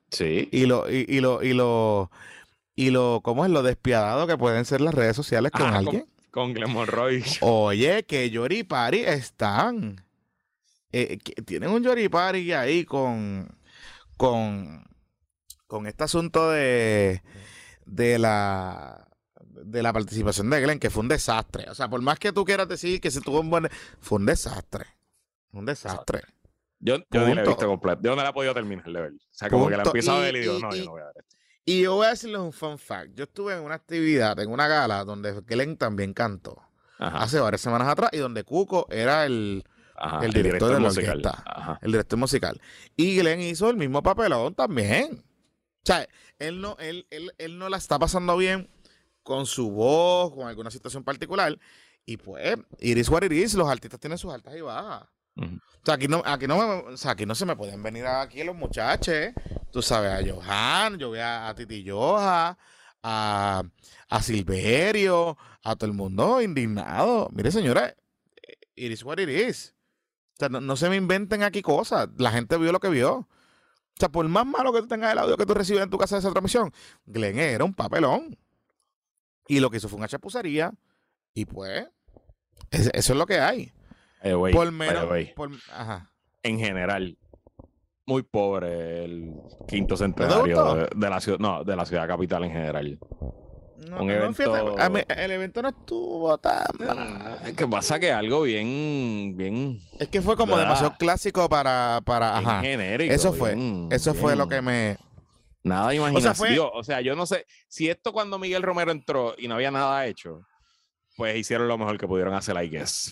Sí. Y lo, y, y lo, y lo, y lo, ¿cómo es lo despiadado que pueden ser las redes sociales con ah, alguien? Con, con Glenn Monroy. Oye, que Yoripari están. Eh, que tienen un Yoripari ahí con, con, con este asunto de, de la de la participación de Glenn, que fue un desastre. O sea, por más que tú quieras decir que se tuvo un buen... Fue un desastre. Un desastre. Yo, yo ni la he visto completa. Yo no la he podido terminar de ver. O sea, como Punto. que la empiezo a ver y digo, no, y, yo no voy a ver esto. Y yo voy a decirles un fun fact. Yo estuve en una actividad, en una gala, donde Glenn también cantó. Ajá. Hace varias semanas atrás, y donde Cuco era el, Ajá, el, director, el director de la musical. orquesta. Ajá. El director musical. Y Glenn hizo el mismo papelón también. O sea, él no, él, él, él no la está pasando bien con su voz, con alguna situación particular. Y pues, it is what it is. Los artistas tienen sus altas y bajas. Uh-huh. O sea, aquí no, aquí no me, o sea, aquí no se me pueden venir aquí los muchachos. Tú sabes, a Johan, yo veo a, a Titi Yoja, a, a Silverio, a todo el mundo indignado. Mire, señora, it is what it is. O sea, no, no se me inventen aquí cosas. La gente vio lo que vio. O sea, por más malo que tú tengas el audio que tú recibes en tu casa de esa transmisión, Glenn era un papelón. Y lo que hizo fue una chapucería. Y pues, es, eso es lo que hay. Eh, wey, por menos. Por, ajá. En general, muy pobre el quinto centenario de, de la ciudad, no, de la ciudad capital en general. No, un evento, no, fíjate, a mí, el evento no estuvo tan mal. Es que pasa que algo bien, bien. Es que fue como ¿verdad? demasiado clásico para, para, ajá. Genérico. Eso fue, bien, eso bien. fue lo que me. Nada de imaginación. O sea, fue... o sea, yo no sé si esto cuando Miguel Romero entró y no había nada hecho, pues hicieron lo mejor que pudieron hacer, I guess.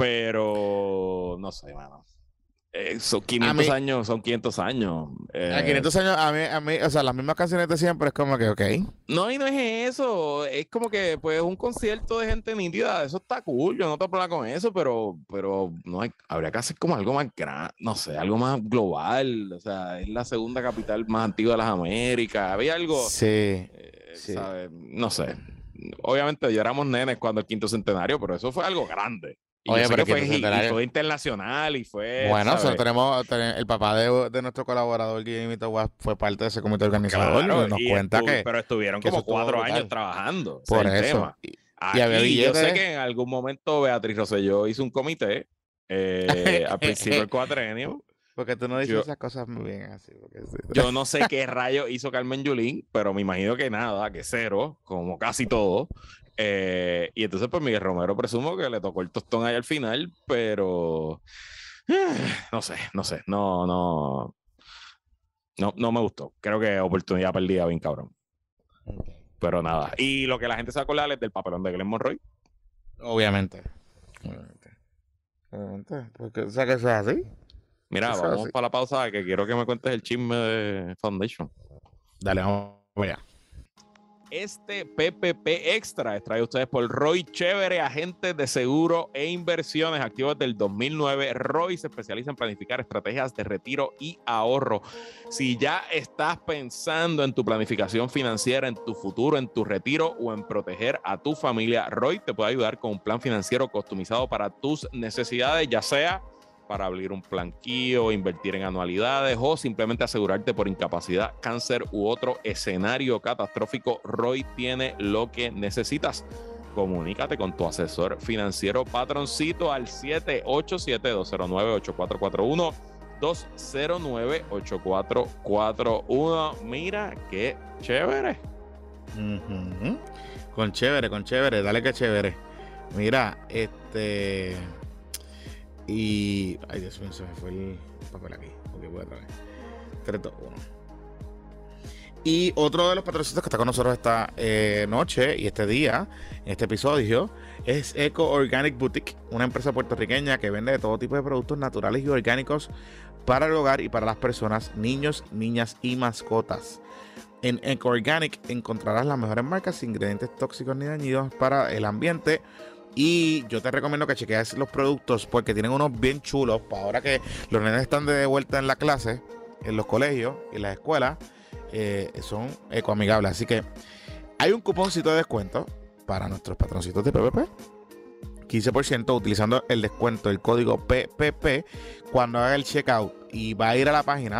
Pero no sé, mano. Eh, son quinientos mí, años, son quinientos años. Eh, a quinientos años, a mí, a mí, o sea, las mismas canciones de siempre es como que, ok. No, y no es eso. Es como que, pues, un concierto de gente nítida, eso está cool. Yo no te hablo con eso, pero, pero no hay, habría que hacer como algo más grande, no sé, algo más global. O sea, es la segunda capital más antigua de las Américas. Había algo. Sí. Eh, sí. ¿sabes? No sé. Obviamente, ya éramos nenes cuando el quinto centenario, pero eso fue algo grande. Y Oye, pero fue, y, y fue internacional y fue. Bueno, ¿sabes? tenemos, tenemos el papá de, de nuestro colaborador Guillermito Guas fue parte de ese comité organizador. Claro, y nos y cuenta que. Pero estuvieron que como cuatro años trabajando. Por eso. Y, y había yo sé que en algún momento Beatriz Rosselló hizo un comité eh, al principio del cuatrenio. Porque tú no dices yo, esas cosas muy bien así. Porque sí. Yo no sé qué rayo hizo Carmen Yulín, pero me imagino que nada, que cero, como casi todo. Eh, y entonces, pues Miguel Romero presumo que le tocó el tostón ahí al final, pero eh, no sé, no sé, no, no, no, no me gustó. Creo que oportunidad perdida bien cabrón. Okay. Pero nada. Y lo que la gente se va a acordar es del papelón de Glenn Monroy. Obviamente. Obviamente. Obviamente. Porque, o sea, que sea así. Mira, eso vamos así. para la pausa, que quiero que me cuentes el chisme de Foundation. Dale, vamos allá. Este P P P Extra es traído a ustedes por Roy Chévere, agentes de seguro e inversiones activos del dos mil nueve. Roy se especializa en planificar estrategias de retiro y ahorro. Si ya estás pensando en tu planificación financiera, en tu futuro, en tu retiro o en proteger a tu familia, Roy te puede ayudar con un plan financiero customizado para tus necesidades, ya sea para abrir un planquillo, invertir en anualidades o simplemente asegurarte por incapacidad, cáncer u otro escenario catastrófico. Roy tiene lo que necesitas. Comunícate con tu asesor financiero patroncito al siete ocho siete, dos cero nueve, ocho cuatro cuatro uno, dos cero nueve, ocho cuatro cuatro uno. Mira qué chévere. Uh-huh. Con chévere, con chévere, dale que chévere. Mira, este... Y... Ay, Dios mío, se me fue el papel aquí. Ok, voy a traer. tres, dos, uno. Y otro de los patrocinios que está con nosotros esta eh, noche y este día, en este episodio, es Eco Organic Boutique, una empresa puertorriqueña que vende todo tipo de productos naturales y orgánicos para el hogar y para las personas, niños, niñas y mascotas. En Eco Organic encontrarás las mejores marcas sin ingredientes tóxicos ni dañinos para el ambiente. Y yo te recomiendo que chequees los productos porque tienen unos bien chulos para ahora que los nenes están de vuelta en la clase, en los colegios y en las escuelas. Eh, son ecoamigables. Así que hay un cuponcito de descuento para nuestros patroncitos de P P P. quince por ciento utilizando el descuento, el código P P P, cuando haga el checkout y va a ir a la página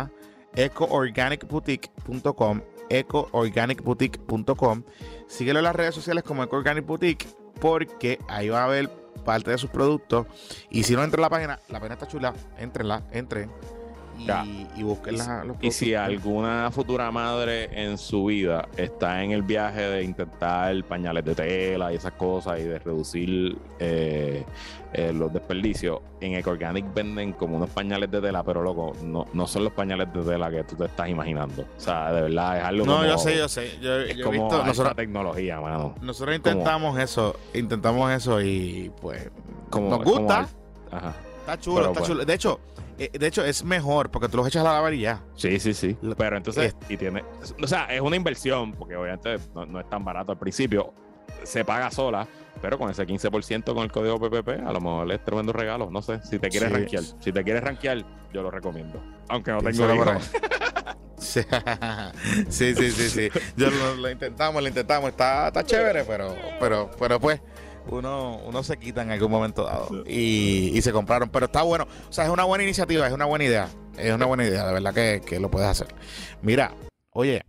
eco organic boutique punto com, eco organic boutique punto com. Síguelo en las redes sociales como Eco Organic Boutique, porque ahí va a haber parte de sus productos. Y si no entra en la página, la página está chula, entrenla, entren y, y busquen los productos. Y si alguna futura madre en su vida está en el viaje de intentar pañales de tela y esas cosas y de reducir eh, eh, los desperdicios, en Eco Organic venden como unos pañales de tela, pero loco, no, no son los pañales de tela que tú te estás imaginando. O sea, de verdad es algo no, como... No, yo sé, yo sé. Yo, es yo como he visto, nosotros, tecnología, mano. Nosotros intentamos como, eso, intentamos eso y pues como, nos gusta. Como, ajá. Está chulo, pero, está pues, chulo. De hecho, de hecho, es mejor porque tú los echas a la lavar y ya. Sí, sí, sí. Pero entonces, es, y tiene, o sea, es una inversión, porque obviamente no, no es tan barato al principio. Se paga sola, pero con ese quince por ciento con el código P P P, a lo mejor es tremendo regalo. No sé, si te quieres sí. rankear. Si te quieres rankear, yo lo recomiendo. Aunque no tengo hijos. Sí, sí, sí, sí, sí. Yo lo, lo intentamos, lo intentamos. Está, está chévere, pero, pero, pero pues. Uno, uno se quita en algún momento dado y, y se compraron, pero está bueno, o sea, es una buena iniciativa, es una buena idea, es una buena idea, de verdad que, que lo puedes hacer. Mira, oye,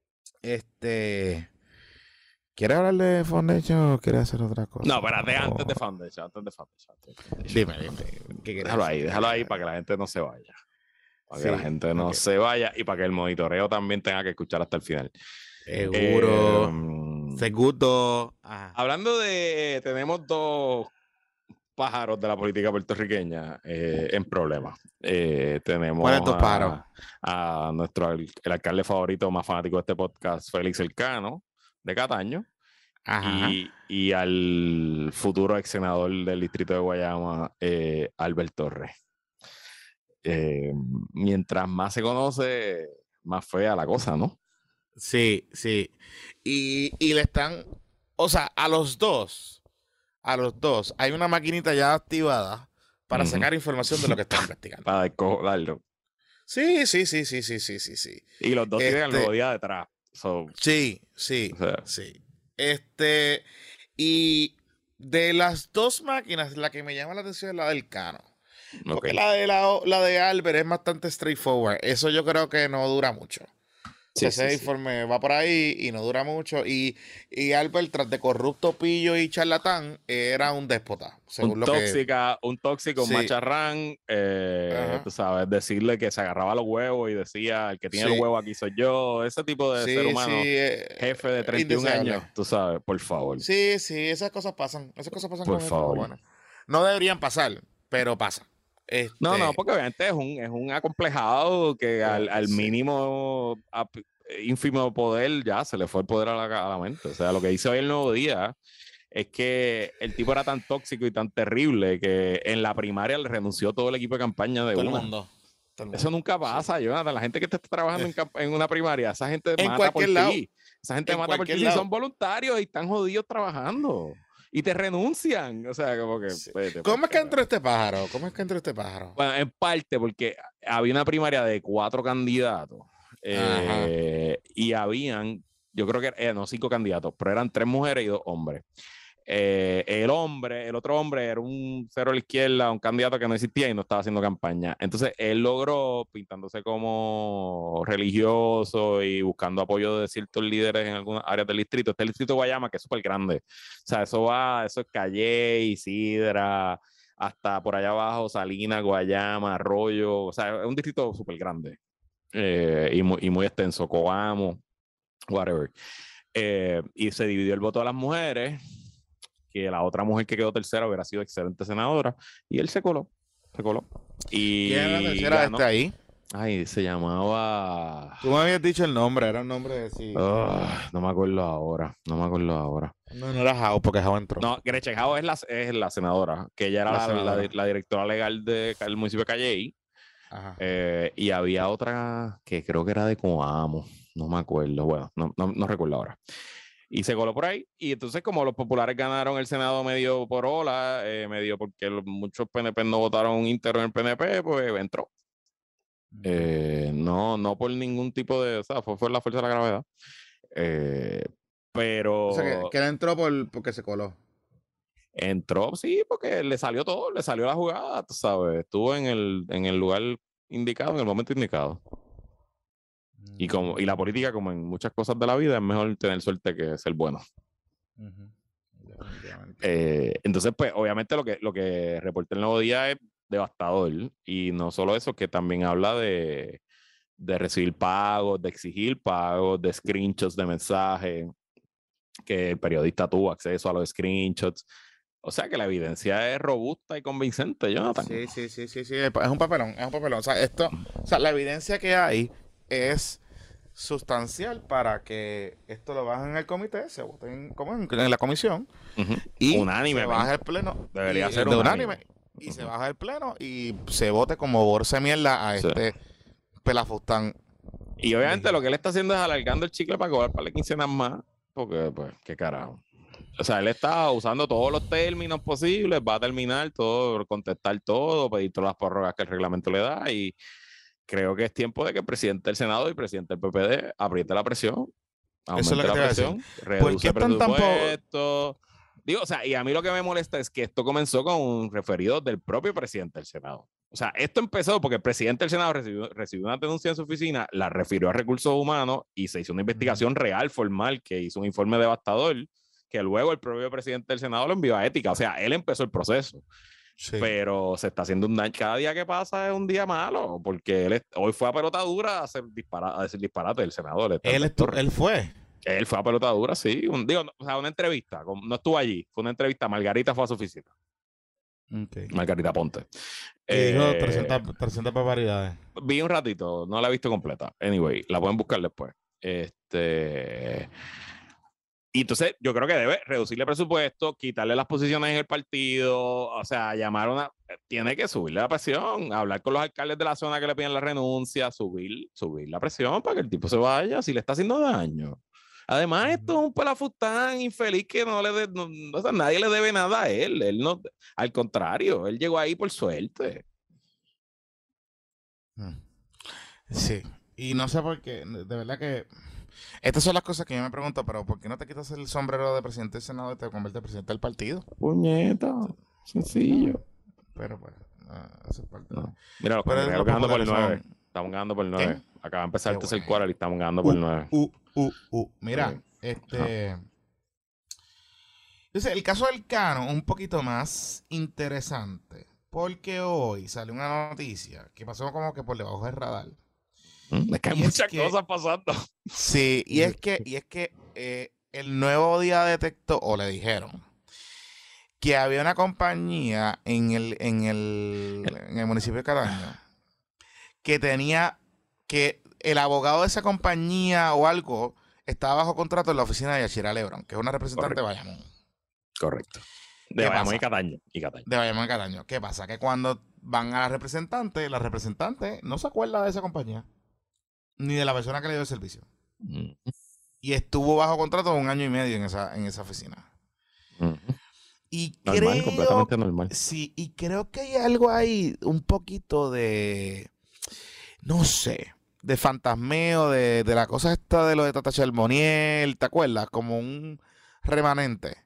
este, ¿quieres hablar de Foundation o quieres hacer otra cosa? No, espérate, antes de Foundation, antes de Foundation. Antes de Foundation. Dime, dime. ¿Qué déjalo ahí, déjalo ahí para que la gente no se vaya. Para sí, que la gente no okay. se vaya y para que el monitoreo también tenga que escuchar hasta el final. Seguro. Eh, Seguro. Ajá. Hablando de... Tenemos dos pájaros de la política puertorriqueña eh, en problemas. Eh, tenemos ¿Cuáles dos pájaros? A, a nuestro el alcalde favorito más fanático de este podcast, Félix Elcano, de Cataño. Ajá. Y, y al futuro ex senador del distrito de Guayama, eh, Albert Torres. Eh, mientras más se conoce, más fea la cosa, ¿no? Sí, sí. Y, y le están, o sea, a los dos, a los dos, hay una maquinita ya activada para uh-huh. sacar información de lo que están investigando. Para descojodarlo. Sí, sí, sí, sí, sí, sí, sí, sí. Y los dos este, tienen el nuevo día detrás. So, sí, sí, o sea. sí. Este, y de las dos máquinas, la que me llama la atención es la del Cano. Okay. Porque la de, la, la de Albert es bastante straightforward. Eso yo creo que no dura mucho. Sí, ese sí, informe sí. va por ahí y no dura mucho. Y, y Albert, tras de corrupto, pillo y charlatán, era un déspota. Según un, lo tóxica, que... un tóxico, un sí. macharrán. Eh, tú sabes, decirle que se agarraba los huevos y decía: el que tiene sí. el huevo aquí soy yo. Ese tipo de sí, ser humano, sí, eh, jefe de treinta y un años, tú sabes, por favor. Sí, sí, esas cosas pasan. Esas cosas pasan por con favor. Bueno. No deberían pasar, pero pasa. Este... No, no, porque obviamente es un, es un acomplejado que al, al mínimo sí. ínfimo poder ya se le fue el poder a la, a la mente. O sea, lo que dice hoy el Nuevo Día es que el tipo era tan tóxico y tan terrible que en la primaria le renunció todo el equipo de campaña de todo una. El mundo. Todo el mundo. Eso nunca pasa, sí. Jonathan. La gente que está trabajando en, en una primaria, esa gente en mata por lado. ti. Esa gente en mata por ti si son voluntarios y están jodidos trabajando. Y te renuncian. O sea, como que... Sí. ¿Cómo es que entró este pájaro? ¿Cómo es que entró este pájaro? Bueno, en parte porque había una primaria de cuatro candidatos. Eh, y habían, yo creo que eh, no cinco candidatos, pero eran tres mujeres y dos hombres. Eh, el hombre, el otro hombre era un cero a la izquierda, un candidato que no existía y no estaba haciendo campaña. Entonces él logró, pintándose como religioso y buscando apoyo de ciertos líderes en algunas áreas del distrito. Este es el distrito de Guayama, que es súper grande. O sea, eso va, eso es Calle, Isidra, hasta por allá abajo, Salinas, Guayama, Arroyo. O sea, es un distrito súper grande. Eh, y, muy, y muy extenso, Coamo, whatever. Eh, y se dividió el voto a las mujeres, que la otra mujer que quedó tercera hubiera sido excelente senadora, y él se coló, se coló. Y ¿quién era la tercera este ahí? Ay, se llamaba... Tú me habías dicho el nombre, era un nombre de sí. Uh, no me acuerdo ahora, no me acuerdo ahora. No, no era Jao, porque Jao entró. No, Gretchen Jao es la, es la senadora, que ella era la, la, la, la directora legal del de, municipio de Calley. Ajá. Eh, y había otra que creo que era de Coamo, no me acuerdo, bueno, no, no, no recuerdo ahora. Y se coló por ahí, y entonces como los populares ganaron el Senado medio por ola, eh, medio porque los, muchos P N P no votaron íntegro en el P N P, pues entró. Eh, no, no por ningún tipo de, o sea, fue, fue la fuerza de la gravedad. Eh, pero... O sea, que, que él entró por, porque se coló. Entró, sí, porque le salió todo, le salió la jugada, tú sabes, estuvo en el, en el lugar indicado, en el momento indicado. Y, como, y la política, como en muchas cosas de la vida, es mejor tener suerte que ser bueno. Uh-huh. Eh, entonces, pues, obviamente lo que, lo que reporta el Nuevo Día es devastador. Y no solo eso, que también habla de, de recibir pagos, de exigir pagos, de screenshots de mensajes, que el periodista tuvo acceso a los screenshots. O sea que la evidencia es robusta y convincente, Jonathan. Sí, sí, sí, sí, sí. Es un papelón, es un papelón. O sea, esto, o sea, la evidencia que hay es sustancial para que esto lo bajen en el comité, se vote en, como en, en la comisión, uh-huh. y unánime, se baja el pleno. Debería y, ser de unánime. unánime. Y uh-huh. se baja el pleno y se vote como bolsa de mierda a sí. este pelafustán. Y obviamente lo que él está haciendo es alargando el chicle para cobrar para las quincenas más, porque, pues, qué carajo. O sea, él está usando todos los términos posibles, va a terminar todo, contestar todo, pedir todas las prórrogas que el reglamento le da, y creo que es tiempo de que el presidente del Senado y el presidente del P P D apriete la presión, aumente la presión, reduce el presupuesto. Tampoco... Digo, o sea, y a mí lo que me molesta es que esto comenzó con un referido del propio presidente del Senado. O sea, esto empezó porque el presidente del Senado recibió, recibió una denuncia en su oficina, la refirió a Recursos Humanos y se hizo una investigación mm. real, formal, que hizo un informe devastador, que luego el propio presidente del Senado lo envió a ética. O sea, él empezó el proceso. Sí. Pero se está haciendo un daño. Cada día que pasa es un día malo, porque él hoy fue a pelota dura a, hacer dispara, a decir disparate del senador. Él, estu- él fue. Él fue a pelota dura, sí. Un, digo, o sea, una entrevista. No estuvo allí. Fue una entrevista. Margarita fue a su oficina. Okay. Margarita Ponte. Y eh, dijo trescientas barbaridades. Vi un ratito. No la he visto completa. Anyway, la pueden buscar después. Este... Y entonces yo creo que debe reducirle presupuesto, quitarle las posiciones en el partido, o sea, llamar a una... Tiene que subirle la presión, hablar con los alcaldes de la zona que le piden la renuncia, subir, subir la presión para que el tipo se vaya si le está haciendo daño. Además, esto es un pelafustán infeliz que no le de, no, o sea, nadie le debe nada a él. Él no, al contrario, él llegó ahí por suerte. Sí, y no sé por qué, de verdad que... Estas son las cosas que yo me pregunto, pero ¿por qué no te quitas el sombrero de presidente del Senado y te conviertes en presidente del partido? Puñeta, sencillo. Pero pues, uh, eso es parte no. Mira, los estamos ganando por el nueve. Estamos ganando por el nueve. Acaba de empezar el tercer cuarto y estamos ganando por el nueve. Uh, uh, uh. Mira, sí. este... Ajá. Entonces, el caso del Cano, un poquito más interesante, porque hoy salió una noticia que pasó como que por debajo del radar. Es que hay y muchas es que, cosas pasando. Sí, y es que, y es que eh, el Nuevo Día detectó, o le dijeron, que había una compañía en el, en el, en el municipio de Cataño que tenía, que el abogado de esa compañía o algo estaba bajo contrato en la oficina de Yachira Lebron, que es una representante Correcto. de Bayamón. Correcto. De Bayamón y Cataño, y Cataño. De Bayamón y Cataño. ¿Qué pasa? Que cuando van a la representante, la representante no se acuerda de esa compañía. Ni de la persona que le dio el servicio. Mm. Y estuvo bajo contrato un año y medio en esa, en esa oficina. Mm. Y normal, creo, completamente normal. Sí, y creo que hay algo ahí, un poquito de, no sé, de fantasmeo, de, de la cosa esta de lo de Tata Charboniel, ¿te acuerdas? Como un remanente.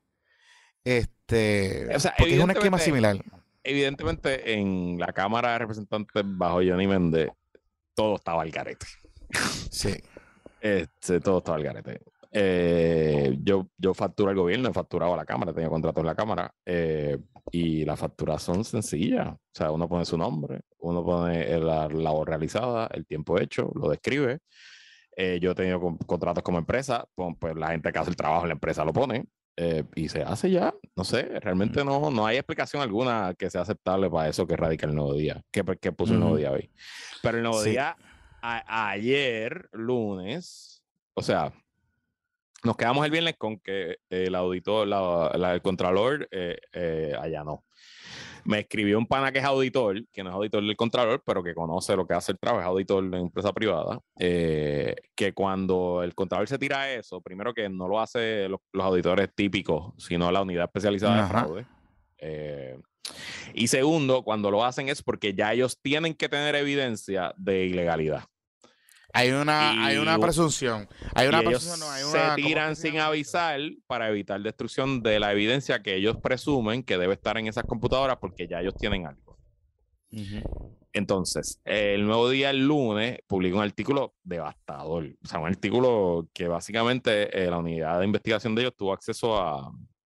Este, o sea, porque es un esquema similar. Evidentemente, en la Cámara de Representantes bajo Johnny Méndez, todo estaba al garete. Sí. Este, todo estaba al garete. Eh, yo, yo facturo al gobierno, he facturado a la Cámara, tenía contrato en la Cámara, eh, y las facturas son sencillas. O sea, uno pone su nombre, uno pone la labor realizada, el tiempo hecho, lo describe. Eh, yo he tenido con, contratos como empresa, pues, pues la gente que hace el trabajo en la empresa lo pone, eh, y se hace ya. No sé, realmente no, no hay explicación alguna que sea aceptable para eso que radica el Nuevo Día, que, que puso mm. el Nuevo Día hoy. Pero el Nuevo sí. Día... A, ayer, lunes, o sea, nos quedamos el viernes con que el auditor, la, la, el contralor, eh, eh, allanó. Me escribió un pana que es auditor, que no es auditor del contralor, pero que conoce lo que hace el trabajo, es auditor de empresa privada, eh, que cuando el contralor se tira eso, primero que no lo hace los, los auditores típicos, sino la unidad especializada Ajá. de fraude. Eh, y segundo, cuando lo hacen es porque ya ellos tienen que tener evidencia de ilegalidad. Hay una, y, hay una presunción. Hay una y presunción, ellos no, hay una, se tiran sin avisar para evitar destrucción de la evidencia que ellos presumen que debe estar en esas computadoras porque ya ellos tienen algo. Uh-huh. Entonces, el Nuevo Día, el lunes, publicó un artículo devastador. O sea, un artículo que básicamente eh, la unidad de investigación de ellos tuvo acceso a,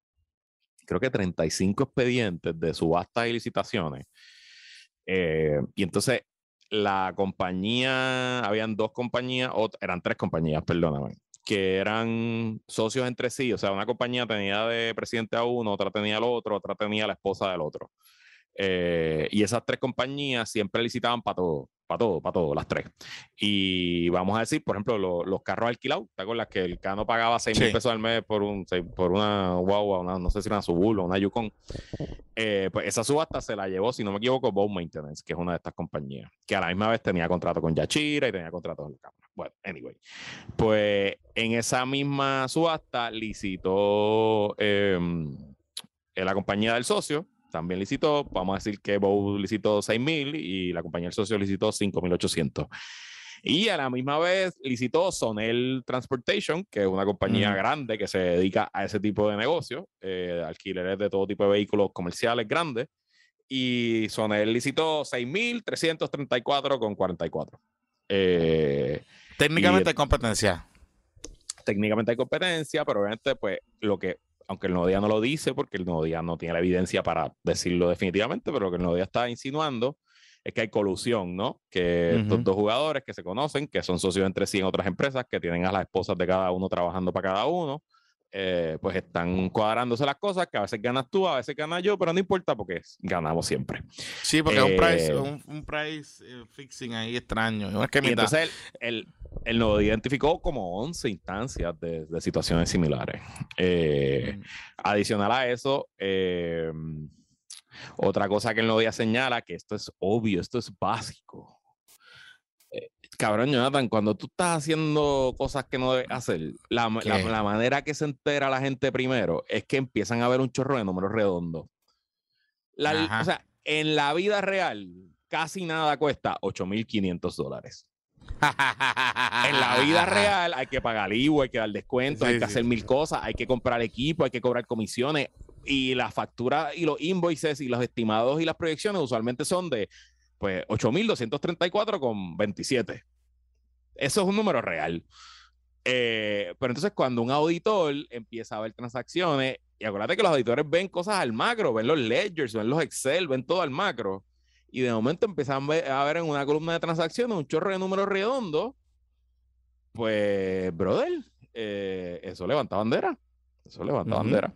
creo que treinta y cinco expedientes de subastas y licitaciones. Eh, y entonces, la compañía, habían dos compañías, o, eran tres compañías, perdóname, que eran socios entre sí. O sea, una compañía tenía de presidente a uno, otra tenía al otro, otra tenía a la esposa del otro. Eh, y esas tres compañías siempre licitaban para todo, para todo, para todo, las tres. Y vamos a decir, por ejemplo, lo, los carros alquilados, ¿te acuerdas que el cano pagaba seis mil sí. pesos al mes por, un, por una guagua, una, no sé si era una Suburban o una Yukon? Eh, pues esa subasta se la llevó, si no me equivoco, Bow Maintenance, que es una de estas compañías, que a la misma vez tenía contrato con Yachira y tenía contrato con la Cámara. Bueno, anyway. Pues en esa misma subasta licitó eh, la compañía del socio. También licitó, vamos a decir que Bow licitó seis mil y la compañía del socio licitó cinco mil ochocientos. Y a la misma vez licitó Sonel Transportation, que es una compañía mm. grande que se dedica a ese tipo de negocios, eh, alquileres de todo tipo de vehículos comerciales grandes. Y Sonel licitó seis mil trescientos treinta y cuatro con cuarenta y cuatro. Eh, técnicamente y, hay competencia. Técnicamente hay competencia, pero obviamente, pues, lo que. Aunque el Nuevo Día no lo dice, porque el Nuevo Día no tiene la evidencia para decirlo definitivamente, pero lo que el Nuevo Día está insinuando es que hay colusión, ¿no? Que uh-huh. estos dos jugadores que se conocen, que son socios entre sí en otras empresas, que tienen a las esposas de cada uno trabajando para cada uno, eh, pues están cuadrándose las cosas, que a veces ganas tú, a veces gana yo, pero no importa porque ganamos siempre. Sí, porque es eh, un price, un, un price eh, fixing ahí extraño. No es que y entonces el, el, el Nuevo Día identificó como once instancias de, de situaciones similares. Eh, mm. Adicional a eso, eh, otra cosa que el Nuevo Día señala, que esto es obvio, esto es básico. Eh, cabrón, Jonathan, cuando tú estás haciendo cosas que no debes hacer, la, la, la manera que se entera la gente primero es que empiezan a ver un chorro de números redondos. La, o sea, en la vida real, casi nada cuesta ocho mil quinientos dólares. En la vida real hay que pagar I V A, hay que dar descuentos, sí, hay que sí, hacer sí. mil cosas, hay que comprar equipo, hay que cobrar comisiones. Y la factura y los invoices y los estimados y las proyecciones usualmente son de pues ocho mil doscientos treinta y cuatro con veintisiete. Eso es un número real. Eh, pero entonces cuando un auditor empieza a ver transacciones, y acuérdate que los auditores ven cosas al macro, ven los ledgers, ven los Excel, ven todo al macro, y de momento empiezan a ver en una columna de transacciones un chorro de números redondos, pues, brother, eh, eso levanta bandera. Eso levanta uh-huh. bandera.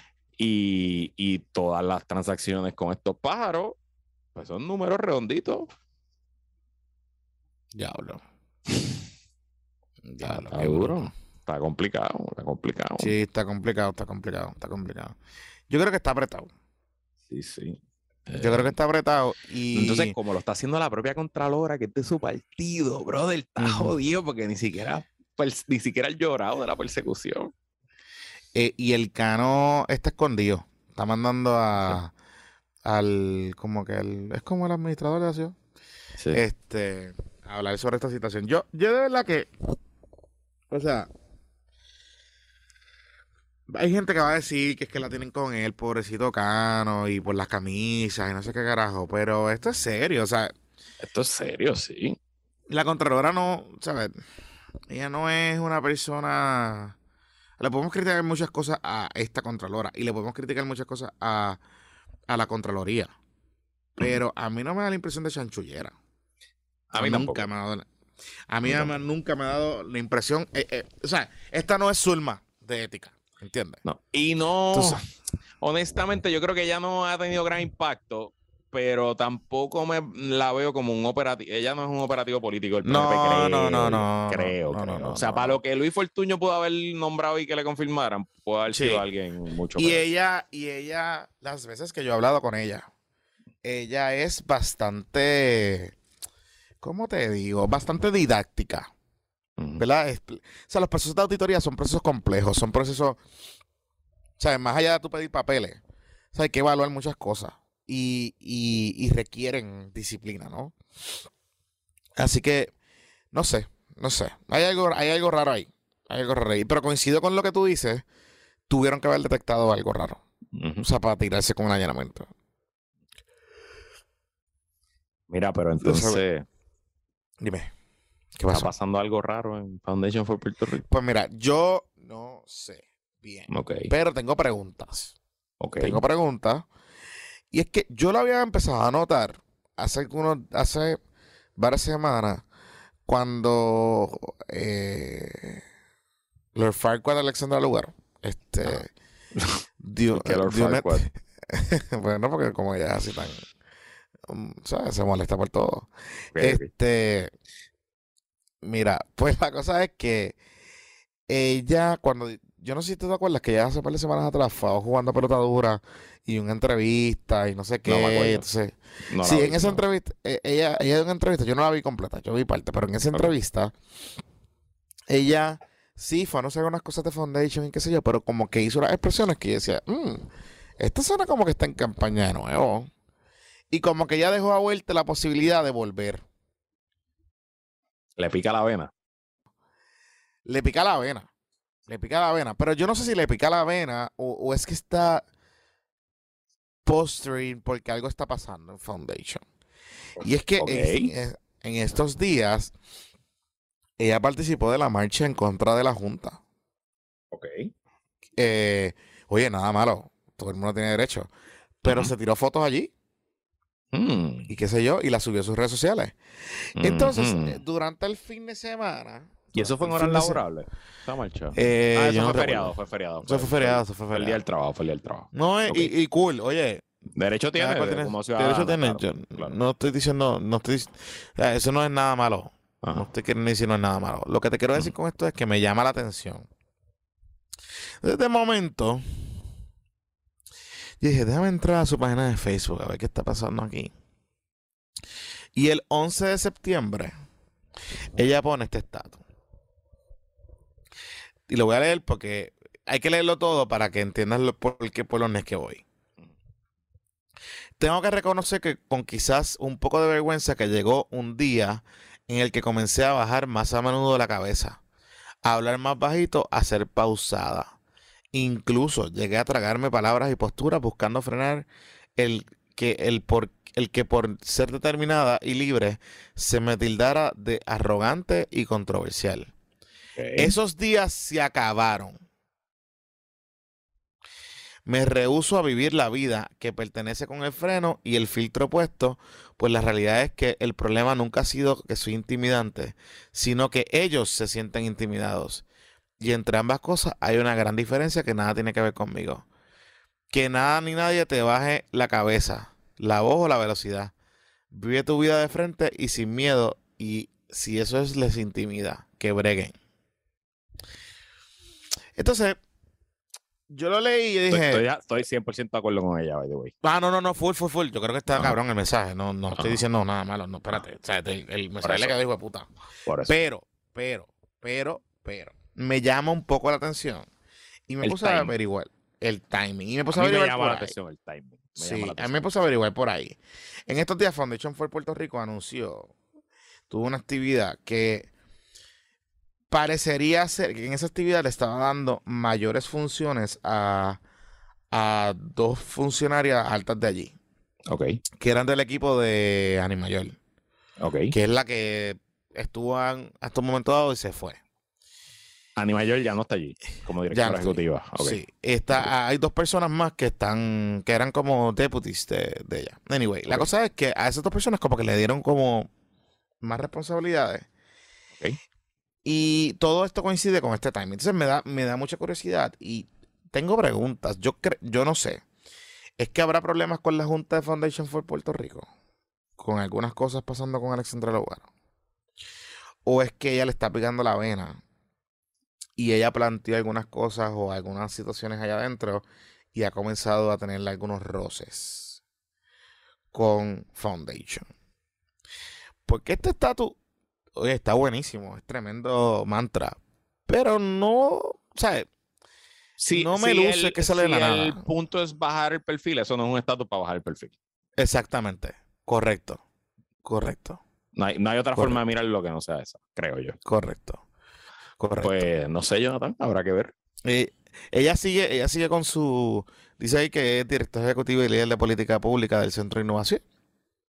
Y, y todas las transacciones con estos pájaros, pues son números redonditos. Diablo. Diablo. Está duro. Está complicado, está complicado. Sí, está complicado, está complicado, está complicado. Yo creo que está apretado. Sí, sí. Yo eh, creo que está apretado y... Entonces, como lo está haciendo la propia Contralora, que es de su partido, brother, está uh-huh. jodido porque ni siquiera, ni siquiera el llorado de la persecución. Eh, y el Cano está escondido. Está mandando a... Sí. al... como que el... es como el administrador de la ciudad. Sí. Este... a hablar sobre esta situación. Yo, yo de verdad que... o sea... hay gente que va a decir que es que la tienen con él, pobrecito Cano, y por las camisas, y no sé qué carajo, pero esto es serio, o sea... Esto es serio, sí. La Contralora no, ¿sabes? Ella no es una persona... Le podemos criticar muchas cosas a esta Contralora, y le podemos criticar muchas cosas a, a la Contraloría, pero a mí no me da la impresión de chanchullera. A mí nunca me ha dado... A mí no. nunca me ha dado la impresión... Eh, eh, o sea, esta no es Zulma de ética. ¿Entiendes? No. Y no, Entonces, honestamente, yo creo que ella no ha tenido gran impacto, pero tampoco me la veo como un operativo. Ella no es un operativo político. El P N P, no, creo, no, no, no. Creo, no, creo. No, no, o sea, no, para no. lo que Luis Fortuño pudo haber nombrado y que le confirmaran, puede haber sí. sido alguien mucho y peor. ella, y ella, las veces que yo he hablado con ella, ella es bastante, ¿cómo te digo? Bastante didáctica. ¿Verdad? Es, o sea, los procesos de auditoría son procesos complejos, son procesos, o sea, más allá de tú pedir papeles, o sea, hay que evaluar muchas cosas y, y, y requieren disciplina, ¿no? Así que, no sé, no sé, hay algo, hay algo raro ahí, hay algo raro ahí, pero coincido con lo que tú dices, tuvieron que haber detectado algo raro, uh-huh. o sea, para tirarse con un allanamiento. Mira, pero entonces... Dime, ¿qué pasó? ¿Está pasando algo raro en Foundation for Puerto Rico? Pues mira, yo no sé bien, okay. pero tengo preguntas. Okay. Tengo preguntas. Y es que yo lo había empezado a notar hace algunos, hace varias semanas, cuando eh, Lord Farquaad Alexandra Lugar, este, ah. dio, ¿Qué Lord dio Farquaad? bueno, porque como ella es así tan, um, ¿sabes? Se molesta por todo. Okay, este, okay. Mira, pues la cosa es que ella, cuando, yo no sé si tú te acuerdas que ya hace un par de semanas atrás fue jugando a pelota dura y una entrevista y no sé qué. No me entonces, no sí, vi, en esa no. entrevista, ella, ella dio una entrevista, yo no la vi completa, yo vi parte, pero en esa okay. entrevista, ella sí fue a anunciar unas cosas de Foundation y qué sé yo, pero como que hizo unas expresiones que yo decía, mmm, esta suena como que está en campaña de nuevo. Y como que ya dejó a vuelta la posibilidad de volver. ¿Le pica la vena? Le pica la vena. Le pica la vena. Pero yo no sé si le pica la vena o, o es que está posturing porque algo está pasando en Foundation. Y es que okay. en, en estos días ella participó de la marcha en contra de la Junta. Ok. Eh, oye, nada malo. Todo el mundo tiene derecho. Pero uh-huh. se tiró fotos allí. Mm. Y qué sé yo, y la subió a sus redes sociales. Mm-hmm. Entonces, eh, durante el fin de semana. ¿Y eso fue en horas laborables? Esta marcha. Eh, ah, eso no fue, feriado, fue feriado, fue feriado. Eso fue feriado, eso fue feriado. Fue el día del trabajo, fue el día del trabajo. No, okay. y, y cool, oye. Derecho tiene, de, tiene como ciudadano. Derecho tiene, claro, yo claro. no estoy diciendo, no estoy, o sea, eso no es nada malo. Ajá. No estoy queriendo decir no es nada malo. Lo que te quiero decir uh-huh. con esto es que me llama la atención. Desde el momento, yo dije, déjame entrar a su página de Facebook a ver qué está pasando aquí. Y el once de septiembre, ella pone este estatus. Y lo voy a leer porque hay que leerlo todo para que entiendas lo, por qué por dónde es que voy. Tengo que reconocer que con quizás un poco de vergüenza que llegó un día en el que comencé a bajar más a menudo la cabeza, a hablar más bajito, a ser pausada. Incluso llegué a tragarme palabras y posturas buscando frenar el que el por el que por ser determinada y libre se me tildara de arrogante y controversial. Okay. Esos días se acabaron. Me rehúso a vivir la vida que pertenece con el freno y el filtro puesto, pues la realidad es que el problema nunca ha sido que soy intimidante, sino que ellos se sienten intimidados. Y entre ambas cosas hay una gran diferencia que nada tiene que ver conmigo. Que nada ni nadie te baje la cabeza, la voz o la velocidad. Vive tu vida de frente y sin miedo, y si eso es les intimida, que breguen. Entonces, yo lo leí y dije... Estoy, estoy, estoy cien por ciento de acuerdo con ella, by the way. Ah, no, no, no, full, full, full. Yo creo que está Ajá. cabrón el mensaje. No, no Ajá. estoy diciendo nada malo. No, espérate. O sea, el, el mensaje le quedó hijo de puta. Por eso. Pero, pero, pero, pero, me llama un poco la atención. Y me el puse timing. a averiguar el timing. Y me puse a, a averiguar me llama por la ahí. atención el timing. Me sí, llama la a mí me puse a averiguar por ahí. En estos días, Foundation for Puerto Rico anunció, tuvo una actividad que parecería ser que en esa actividad le estaba dando mayores funciones a, a dos funcionarias altas de allí. Ok. Que eran del equipo de Animayor. Ok. Que es la que estuvo en, hasta un momento dado y se fue. Animayor ya no está allí como directora no ejecutiva. Okay. Sí, está, okay. Hay dos personas más que están, que eran como deputies de, de ella. Anyway, okay. La cosa es que a esas dos personas como que le dieron como más responsabilidades. Okay. Y todo esto coincide con este timing. Entonces me da, me da mucha curiosidad y tengo preguntas. Yo cre yo no sé. ¿Es que habrá problemas con la Junta de Foundation for Puerto Rico? Con algunas cosas pasando con Alexandra Lugaro. ¿O es que ella le está picando la vena? Y ella planteó algunas cosas o algunas situaciones allá adentro y ha comenzado a tener algunos roces con Foundation. Porque este estatus, oye, está buenísimo, es tremendo mantra, pero no, ¿sabes? Si, no me si luce el, que sale si de la nada. El punto es bajar el perfil, eso no es un estatus para bajar el perfil. Exactamente, correcto, correcto. No hay, no hay otra correcto. forma de mirar lo que no sea esa, creo yo. Correcto. Correcto. Pues no sé, Jonathan, habrá que ver. Eh, ella sigue, ella sigue con su, dice ahí que es directora ejecutiva y líder de política pública del Centro de Innovación.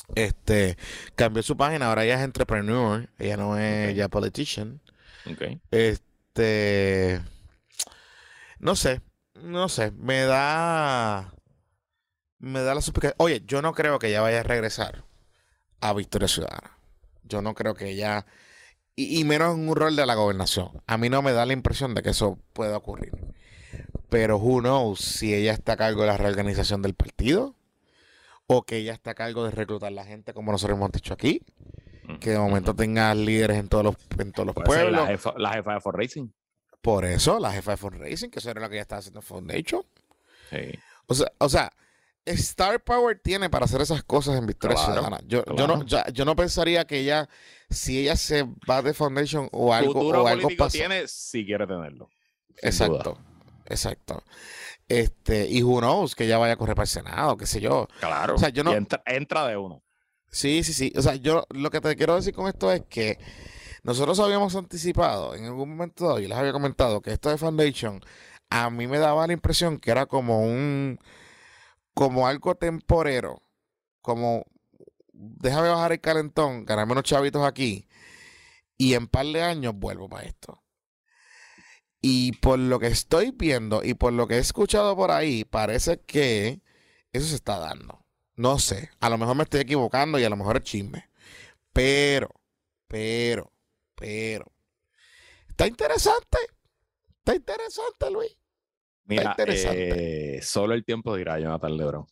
Este, cambió su página, ahora ella es entrepreneur, ella no es okay. ya politician. Okay. Este, no sé, no sé, me da, me da la suspicacia. Oye, yo no creo que ella vaya a regresar a Victoria Ciudadana. Yo no creo que ella, y, y menos en un rol de la gobernación. A mí no me da la impresión de que eso pueda ocurrir. Pero who knows si ella está a cargo de la reorganización del partido. O que ella está a cargo de reclutar la gente, como nosotros hemos dicho aquí. Que de momento tenga líderes en todos los, en todos los pueblos. La jefa, la jefa de fundraising. Por eso, la jefa de fundraising, que eso era lo que ella estaba haciendo en Foundation. Sí. O sea, o sea, Star Power tiene para hacer esas cosas en Victoria Claro, Ciudadana. Yo, claro. yo, no, yo, yo no pensaría que ella, si ella se va de Foundation o algo, Futuro o algo pasa. Tiene si quiere tenerlo. Exacto, duda. exacto. Este, y who knows, que ella vaya a correr para el Senado, qué sé yo. Claro. O sea, yo no, y entra, entra de uno. Sí, sí, sí. O sea, yo lo que te quiero decir con esto es que nosotros habíamos anticipado, en algún momento dado, yo les había comentado que esto de Foundation, a mí me daba la impresión que era como un, como algo temporero, como, déjame bajar el calentón, ganarme unos chavitos aquí, y en par de años vuelvo para esto. Y por lo que estoy viendo y por lo que he escuchado por ahí, parece que eso se está dando. No sé, a lo mejor me estoy equivocando y a lo mejor es chisme. Pero, pero, pero. Está interesante. Está interesante, Luis. Mira, está interesante. Eh, solo el tiempo dirá, Jonathan Lebron.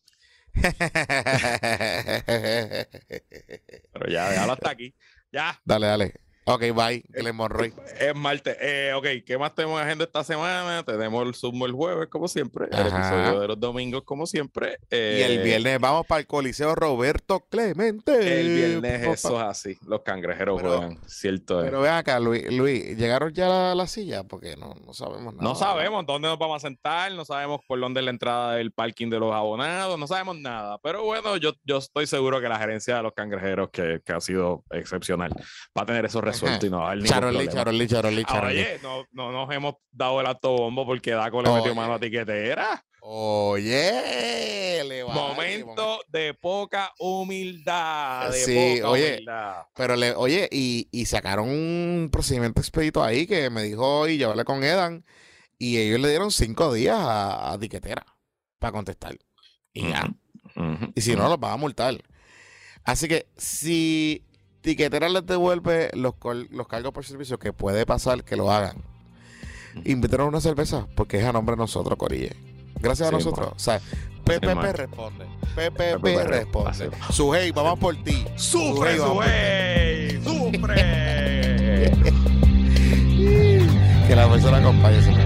Pero ya, déjalo hasta aquí. Ya. Dale, dale. Ok, bye. El hemorroid. Es, es martes. Eh, ok, ¿qué más tenemos en agenda esta semana? Tenemos el Zoom el jueves, como siempre. El Ajá. episodio de los domingos, como siempre. Eh, y el viernes vamos para el Coliseo Roberto Clemente. El viernes eso es así. Los cangrejeros pero, juegan, cierto. Pero ven acá, Luis, Luis, ¿llegaron ya a la, la silla? Porque no, no sabemos nada. No sabemos dónde nos vamos a sentar, no sabemos por dónde es la entrada del parking de los abonados, no sabemos nada. Pero bueno, yo, yo estoy seguro que la gerencia de los cangrejeros, que, que ha sido excepcional, va a tener eso resuelto. Ajá. Y no va a haber ningún Charoli, Charoli, Charoli, Charoli. Oye, no, no nos hemos dado el autobombo porque Daco le Oye. metió mano a tiquetera. Oye, le vale, momento, momento de poca humildad. De sí, poca oye, humildad. Pero le, oye, y, y sacaron un procedimiento expedito ahí que me dijo hoy, yo hablé con Edan, y ellos le dieron cinco días a, a tiquetera para contestar. Y uh-huh. ya. Uh-huh. Y si no, los van a multar. Así que si tiquetera les devuelve los, los cargos por servicio, que puede pasar que lo hagan, invítenos una cerveza, porque es a nombre de nosotros, Corille. Gracias sí, a nosotros. Man. O sea, P P P sí, responde. P P P responde. Sujei, vamos por ti. ¡Sufre, Sujei! ¡Sufre! Que la persona acompañe.